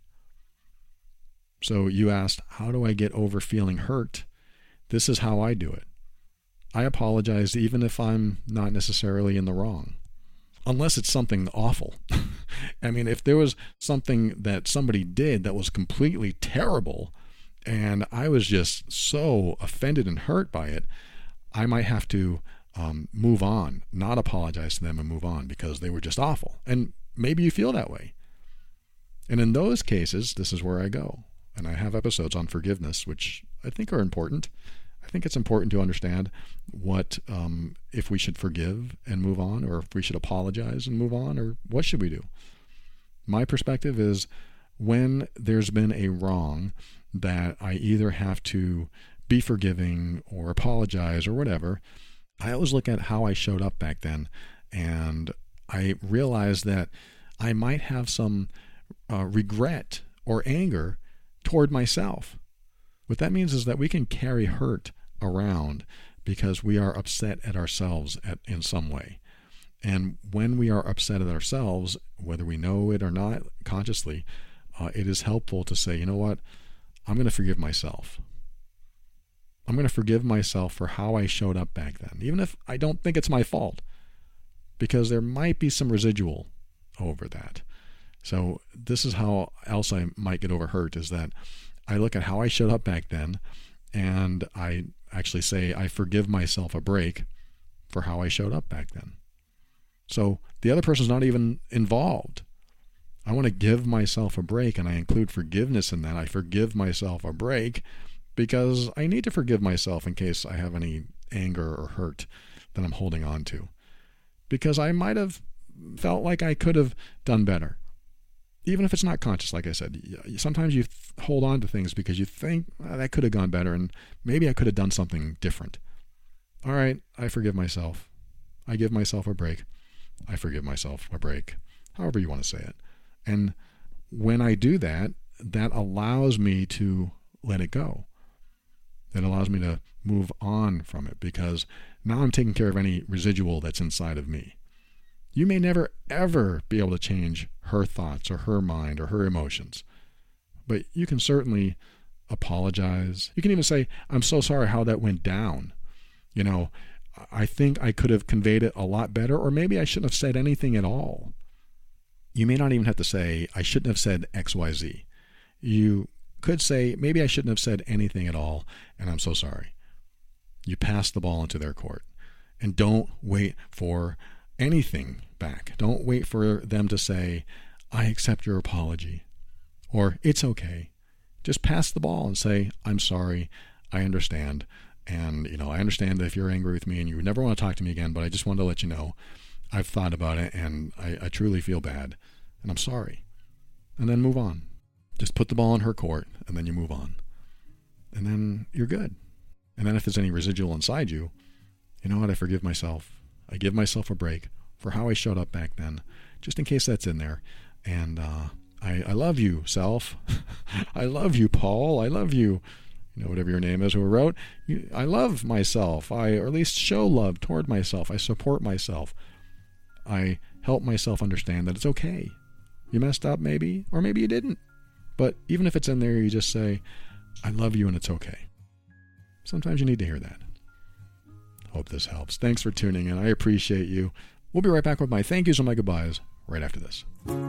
[SPEAKER 2] So you asked, how do I get over feeling hurt? This is how I do it. I apologize even if I'm not necessarily in the wrong, unless it's something awful. I mean, if there was something that somebody did that was completely terrible and I was just so offended and hurt by it, I might have to um, move on, not apologize to them and move on because they were just awful. And maybe you feel that way. And in those cases, this is where I go. And I have episodes on forgiveness, which I think are important. I think it's important to understand what, um, if we should forgive and move on, or if we should apologize and move on, or what should we do? My perspective is when there's been a wrong that I either have to be forgiving or apologize or whatever, I always look at how I showed up back then. And I realize that I might have some uh, regret or anger toward myself. What that means is that we can carry hurt around because we are upset at ourselves at, in some way. And when we are upset at ourselves, whether we know it or not consciously, uh, it is helpful to say, you know what, I'm going to forgive myself. I'm going to forgive myself for how I showed up back then, even if I don't think it's my fault, because there might be some residual over that. So this is how else I might get over hurt, is that I look at how I showed up back then, and I actually say I forgive myself a break for how I showed up back then. So the other person's not even involved. I want to give myself a break, and I include forgiveness in that. I forgive myself a break because I need to forgive myself in case I have any anger or hurt that I'm holding on to. Because I might have felt like I could have done better. Even if it's not conscious, like I said, sometimes you hold on to things because you think oh, that could have gone better and maybe I could have done something different. All right, I forgive myself. I give myself a break. I forgive myself a break, however you want to say it. And when I do that, that allows me to let it go. That allows me to move on from it because now I'm taking care of any residual that's inside of me. You may never, ever be able to change her thoughts or her mind or her emotions, but you can certainly apologize. You can even say, I'm so sorry how that went down. You know, I think I could have conveyed it a lot better, or maybe I shouldn't have said anything at all. You may not even have to say, I shouldn't have said X Y Z. You could say, maybe I shouldn't have said anything at all, and I'm so sorry. You pass the ball into their court, and don't wait for anything back. Don't wait for them to say, I accept your apology, or it's okay. Just pass the ball and say, I'm sorry, I understand, and you know, I understand if you're angry with me and you never want to talk to me again, but I just wanted to let you know I've thought about it and I, I truly feel bad, and I'm sorry. And then move on. Just put the ball in her court, and then you move on. And then you're good. And then if there's any residual inside you, you know what, I forgive myself. I give myself a break for how I showed up back then, just in case that's in there. And uh, I, I love you, self. I love you, Paul. I love you, you know, whatever your name is who wrote. You, I love myself. I, or at least show love toward myself. I support myself. I help myself understand that it's okay. You messed up maybe, or maybe you didn't. But even if it's in there, you just say, I love you and it's okay. Sometimes you need to hear that. Hope this helps. Thanks for tuning in. I appreciate you. We'll be right back with my thank yous and my goodbyes right after this.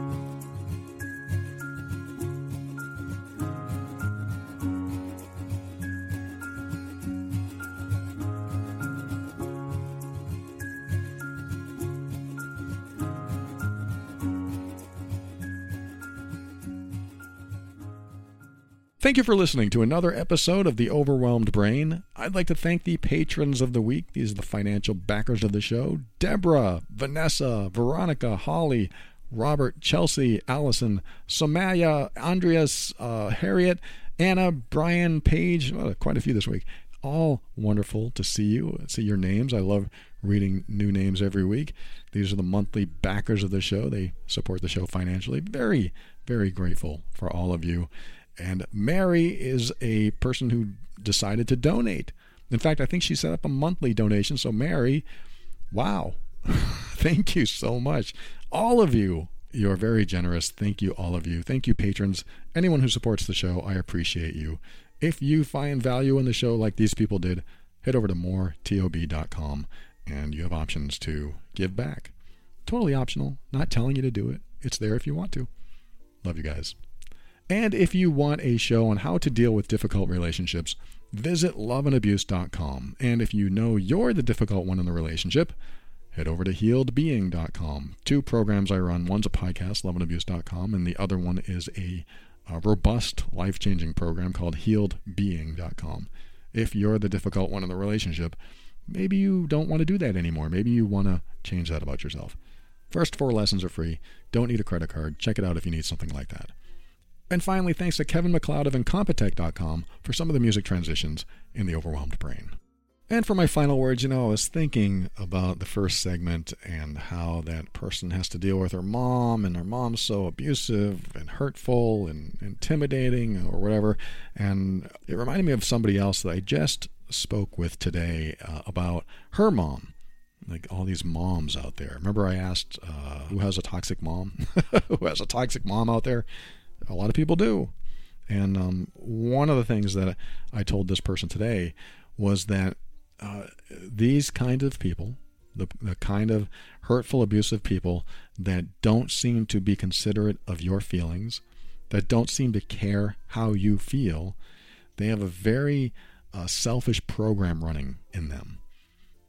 [SPEAKER 2] Thank you for listening to another episode of The Overwhelmed Brain. I'd like to thank the patrons of the week. These are the financial backers of the show. Deborah, Vanessa, Veronica, Holly, Robert, Chelsea, Allison, Somaya, Andreas, uh, Harriet, Anna, Brian, Paige, well, quite a few this week. All wonderful to see you, see your names. I love reading new names every week. These are the monthly backers of the show. They support the show financially. Very, very grateful for all of you. And Mary is a person who decided to donate. In fact, I think she set up a monthly donation. So Mary, wow, thank you so much. All of you, you're very generous. Thank you, all of you. Thank you, patrons. Anyone who supports the show, I appreciate you. If you find value in the show like these people did, head over to more tob dot com and you have options to give back. Totally optional. Not telling you to do it. It's there if you want to. Love you guys. And if you want a show on how to deal with difficult relationships, visit love and abuse dot com. And if you know you're the difficult one in the relationship, head over to healed being dot com. Two programs I run. One's a podcast, love and abuse dot com, and the other one is a, a robust, life-changing program called healed being dot com. If you're the difficult one in the relationship, maybe you don't want to do that anymore. Maybe you want to change that about yourself. First four lessons are free. Don't need a credit card. Check it out if you need something like that. And finally, thanks to Kevin MacLeod of Incompetech dot com for some of the music transitions in The Overwhelmed Brain. And for my final words, you know, I was thinking about the first segment and how that person has to deal with her mom, and her mom's so abusive and hurtful and intimidating or whatever. And it reminded me of somebody else that I just spoke with today uh, about her mom. Like all these moms out there. Remember I asked uh, who has a toxic mom? Who has a toxic mom out there? A lot of people do. And um, one of the things that I told this person today was that uh, these kind of people, the, the kind of hurtful, abusive people that don't seem to be considerate of your feelings, that don't seem to care how you feel, they have a very uh, selfish program running in them.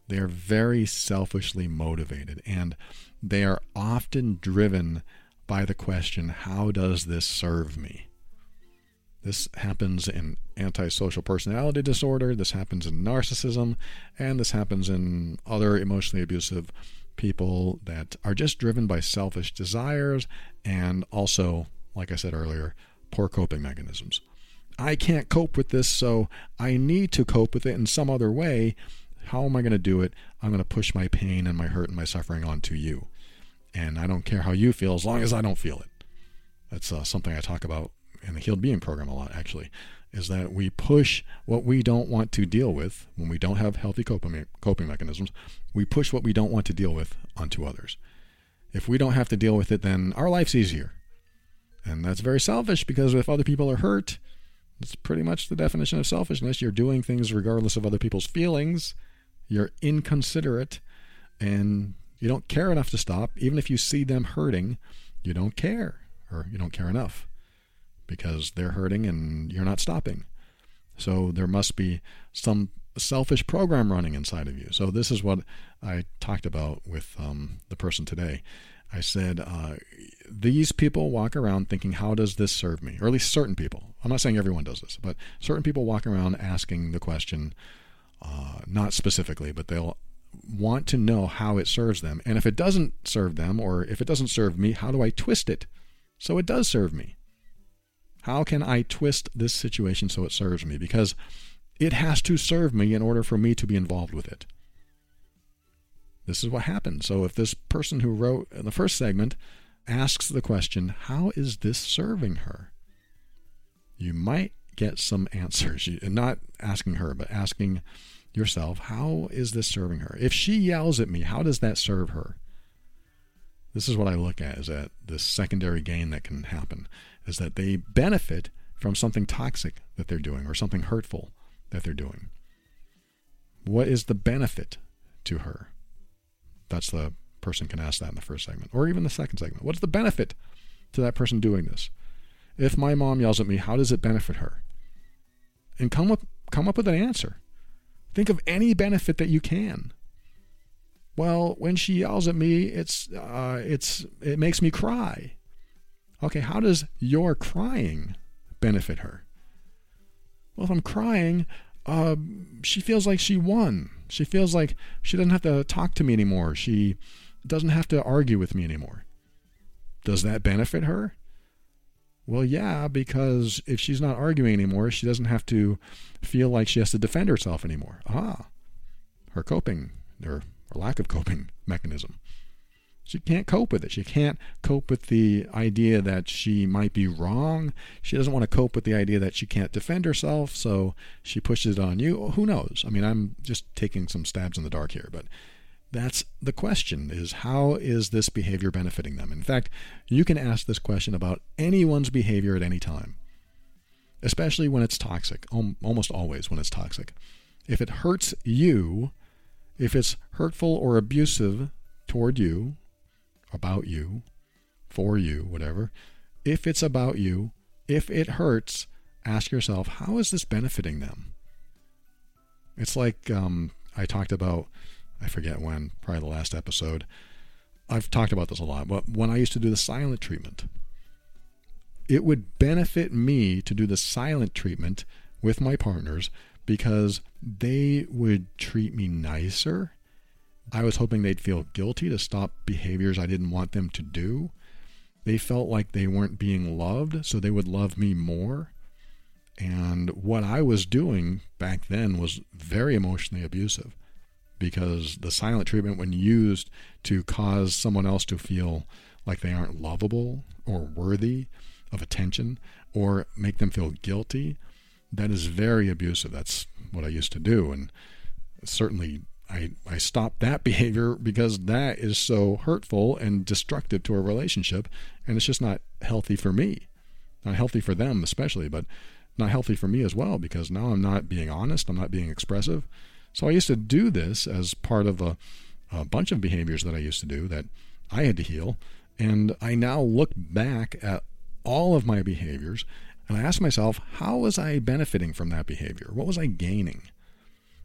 [SPEAKER 2] They are very selfishly motivated, and they are often driven by the question, how does this serve me? This happens in antisocial personality disorder, this happens in narcissism, and this happens in other emotionally abusive people that are just driven by selfish desires and also, like I said earlier, poor coping mechanisms. I can't cope with this, so I need to cope with it in some other way. How am I going to do it? I'm going to push my pain and my hurt and my suffering onto you. And I don't care how you feel as long as I don't feel it. That's uh, something I talk about in the Healed Being program a lot, actually, is that we push what we don't want to deal with when we don't have healthy coping, coping mechanisms. We push what we don't want to deal with onto others. If we don't have to deal with it, then our life's easier. And that's very selfish, because if other people are hurt, it's pretty much the definition of selfishness. You're doing things regardless of other people's feelings. You're inconsiderate, and you don't care enough to stop. Even if you see them hurting, you don't care, or you don't care enough, because they're hurting and you're not stopping. So there must be some selfish program running inside of you. So this is what I talked about with um, the person today. I said, uh, these people walk around thinking, how does this serve me? Or at least certain people. I'm not saying everyone does this, but certain people walk around asking the question, uh, not specifically, but they'll want to know how it serves them. And if it doesn't serve them, or if it doesn't serve me, how do I twist it so it does serve me? How can I twist this situation so it serves me? Because it has to serve me in order for me to be involved with it. This is what happens. So if this person who wrote in the first segment asks the question, how is this serving her? You might get some answers. You, not asking her, but asking yourself, how is this serving her? If she yells at me, how does that serve her? This is what I look at, is that this secondary gain that can happen is that they benefit from something toxic that they're doing or something hurtful that they're doing. What is the benefit to her? That's the person can ask that in the first segment, or even the second segment. What's the benefit to that person doing this? If my mom yells at me, how does it benefit her? And come up, come up with an answer. Think of any benefit that you can. Well, when she yells at me, it's uh, it's it makes me cry. Okay, how does your crying benefit her? Well, if I'm crying, uh, she feels like she won. She feels like she doesn't have to talk to me anymore. She doesn't have to argue with me anymore. Does that benefit her? Well, yeah, because if she's not arguing anymore, she doesn't have to feel like she has to defend herself anymore. Ah, her coping, or, or lack of coping mechanism. She can't cope with it. She can't cope with the idea that she might be wrong. She doesn't want to cope with the idea that she can't defend herself, so she pushes it on you. Who knows? I mean, I'm just taking some stabs in the dark here, but that's the question, is how is this behavior benefiting them? In fact, you can ask this question about anyone's behavior at any time, especially when it's toxic, almost always when it's toxic. If it hurts you, if it's hurtful or abusive toward you, about you, for you, whatever, if it's about you, if it hurts, ask yourself, how is this benefiting them? It's like um, I talked about, I forget when, probably the last episode. I've talked about this a lot, but when I used to do the silent treatment, it would benefit me to do the silent treatment with my partners because they would treat me nicer. I was hoping they'd feel guilty to stop behaviors I didn't want them to do. They felt like they weren't being loved, so they would love me more. And what I was doing back then was very emotionally abusive, because the silent treatment, when used to cause someone else to feel like they aren't lovable or worthy of attention or make them feel guilty, that is very abusive. That's what I used to do. And certainly I, I stopped that behavior because that is so hurtful and destructive to a relationship, and it's just not healthy for me. Not healthy for them especially, but not healthy for me as well, because now I'm not being honest, I'm not being expressive. So I used to do this as part of a, a bunch of behaviors that I used to do that I had to heal, and I now look back at all of my behaviors and I ask myself, how was I benefiting from that behavior? What was I gaining?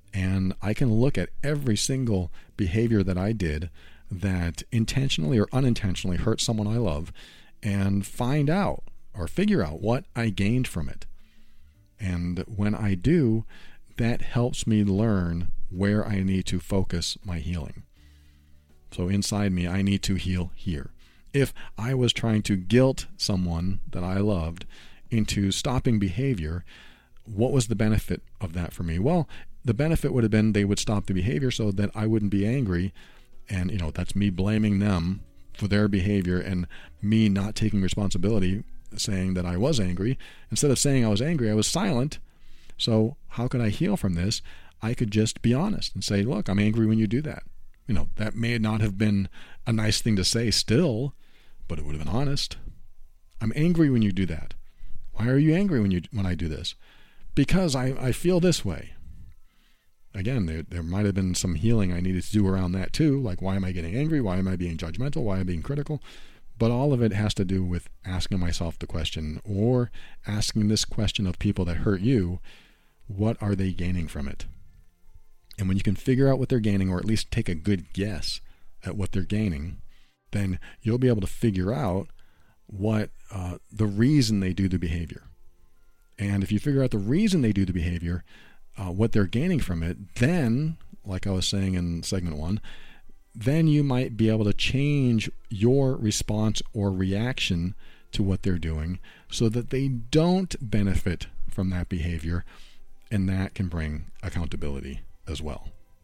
[SPEAKER 2] And I can look at every single behavior that I did that intentionally or unintentionally hurt someone I love and find out or figure out what I gained from it. And when I do, that helps me learn where I need to focus my healing. So inside me, I need to heal here. If I was trying to guilt someone that I loved into stopping behavior, what was the benefit of that for me? Well, the benefit would have been they would stop the behavior so that I wouldn't be angry. And, you know, that's me blaming them for their behavior and me not taking responsibility, saying that I was angry. Instead of saying I was angry, I was silent. So how could I heal from this? I could just be honest and say, look, I'm angry when you do that. You know, that may not have been a nice thing to say still, but it would have been honest. I'm angry when you do that. Why are you angry when you when I do this? Because I, I feel this way. Again, there, there might have been some healing I needed to do around that too, like why am I getting angry? Why am I being judgmental? Why am I being critical? But all of it has to do with asking myself the question, or asking this question of people that hurt you, what are they gaining from it? And when you can figure out what they're gaining, or at least take a good guess at what they're gaining, then you'll be able to figure out what uh, the reason they do the behavior. And if you figure out the reason they do the behavior, uh, what they're gaining from it, then, like I was saying in segment one, then you might be able to change your response or reaction to what they're doing so that they don't benefit from that behavior, and that can bring accountability as well.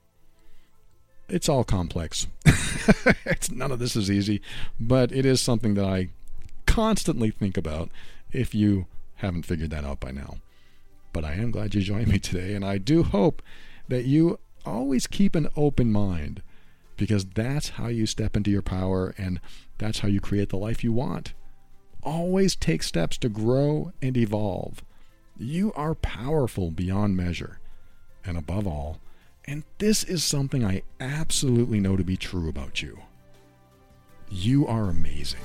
[SPEAKER 2] It's all complex. it's, none of this is easy, but it is something that I constantly think about if you haven't figured that out by now. But I am glad you joined me today, and I do hope that you always keep an open mind, because that's how you step into your power, and that's how you create the life you want. Always take steps to grow and evolve. You are powerful beyond measure. And above all, and this is something I absolutely know to be true about you, you are amazing.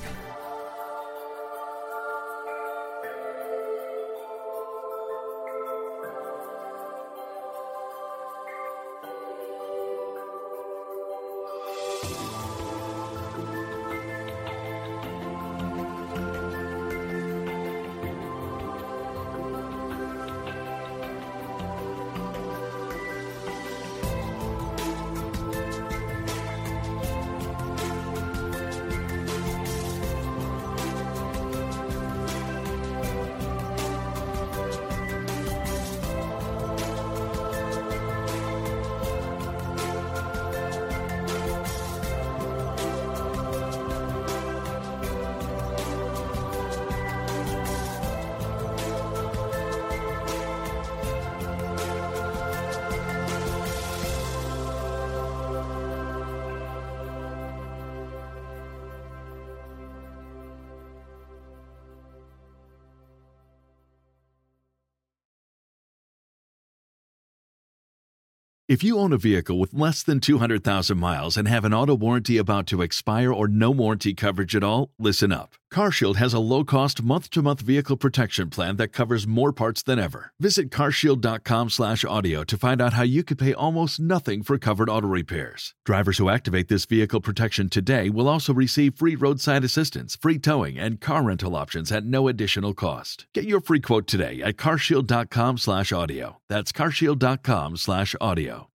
[SPEAKER 3] If you own a vehicle with less than two hundred thousand miles and have an auto warranty about to expire or no warranty coverage at all, listen up. CarShield has a low-cost month-to-month vehicle protection plan that covers more parts than ever. Visit carshield.com slash audio to find out how you could pay almost nothing for covered auto repairs. Drivers who activate this vehicle protection today will also receive free roadside assistance, free towing, and car rental options at no additional cost. Get your free quote today at carshield.com slash audio. That's carshield.com slash audio.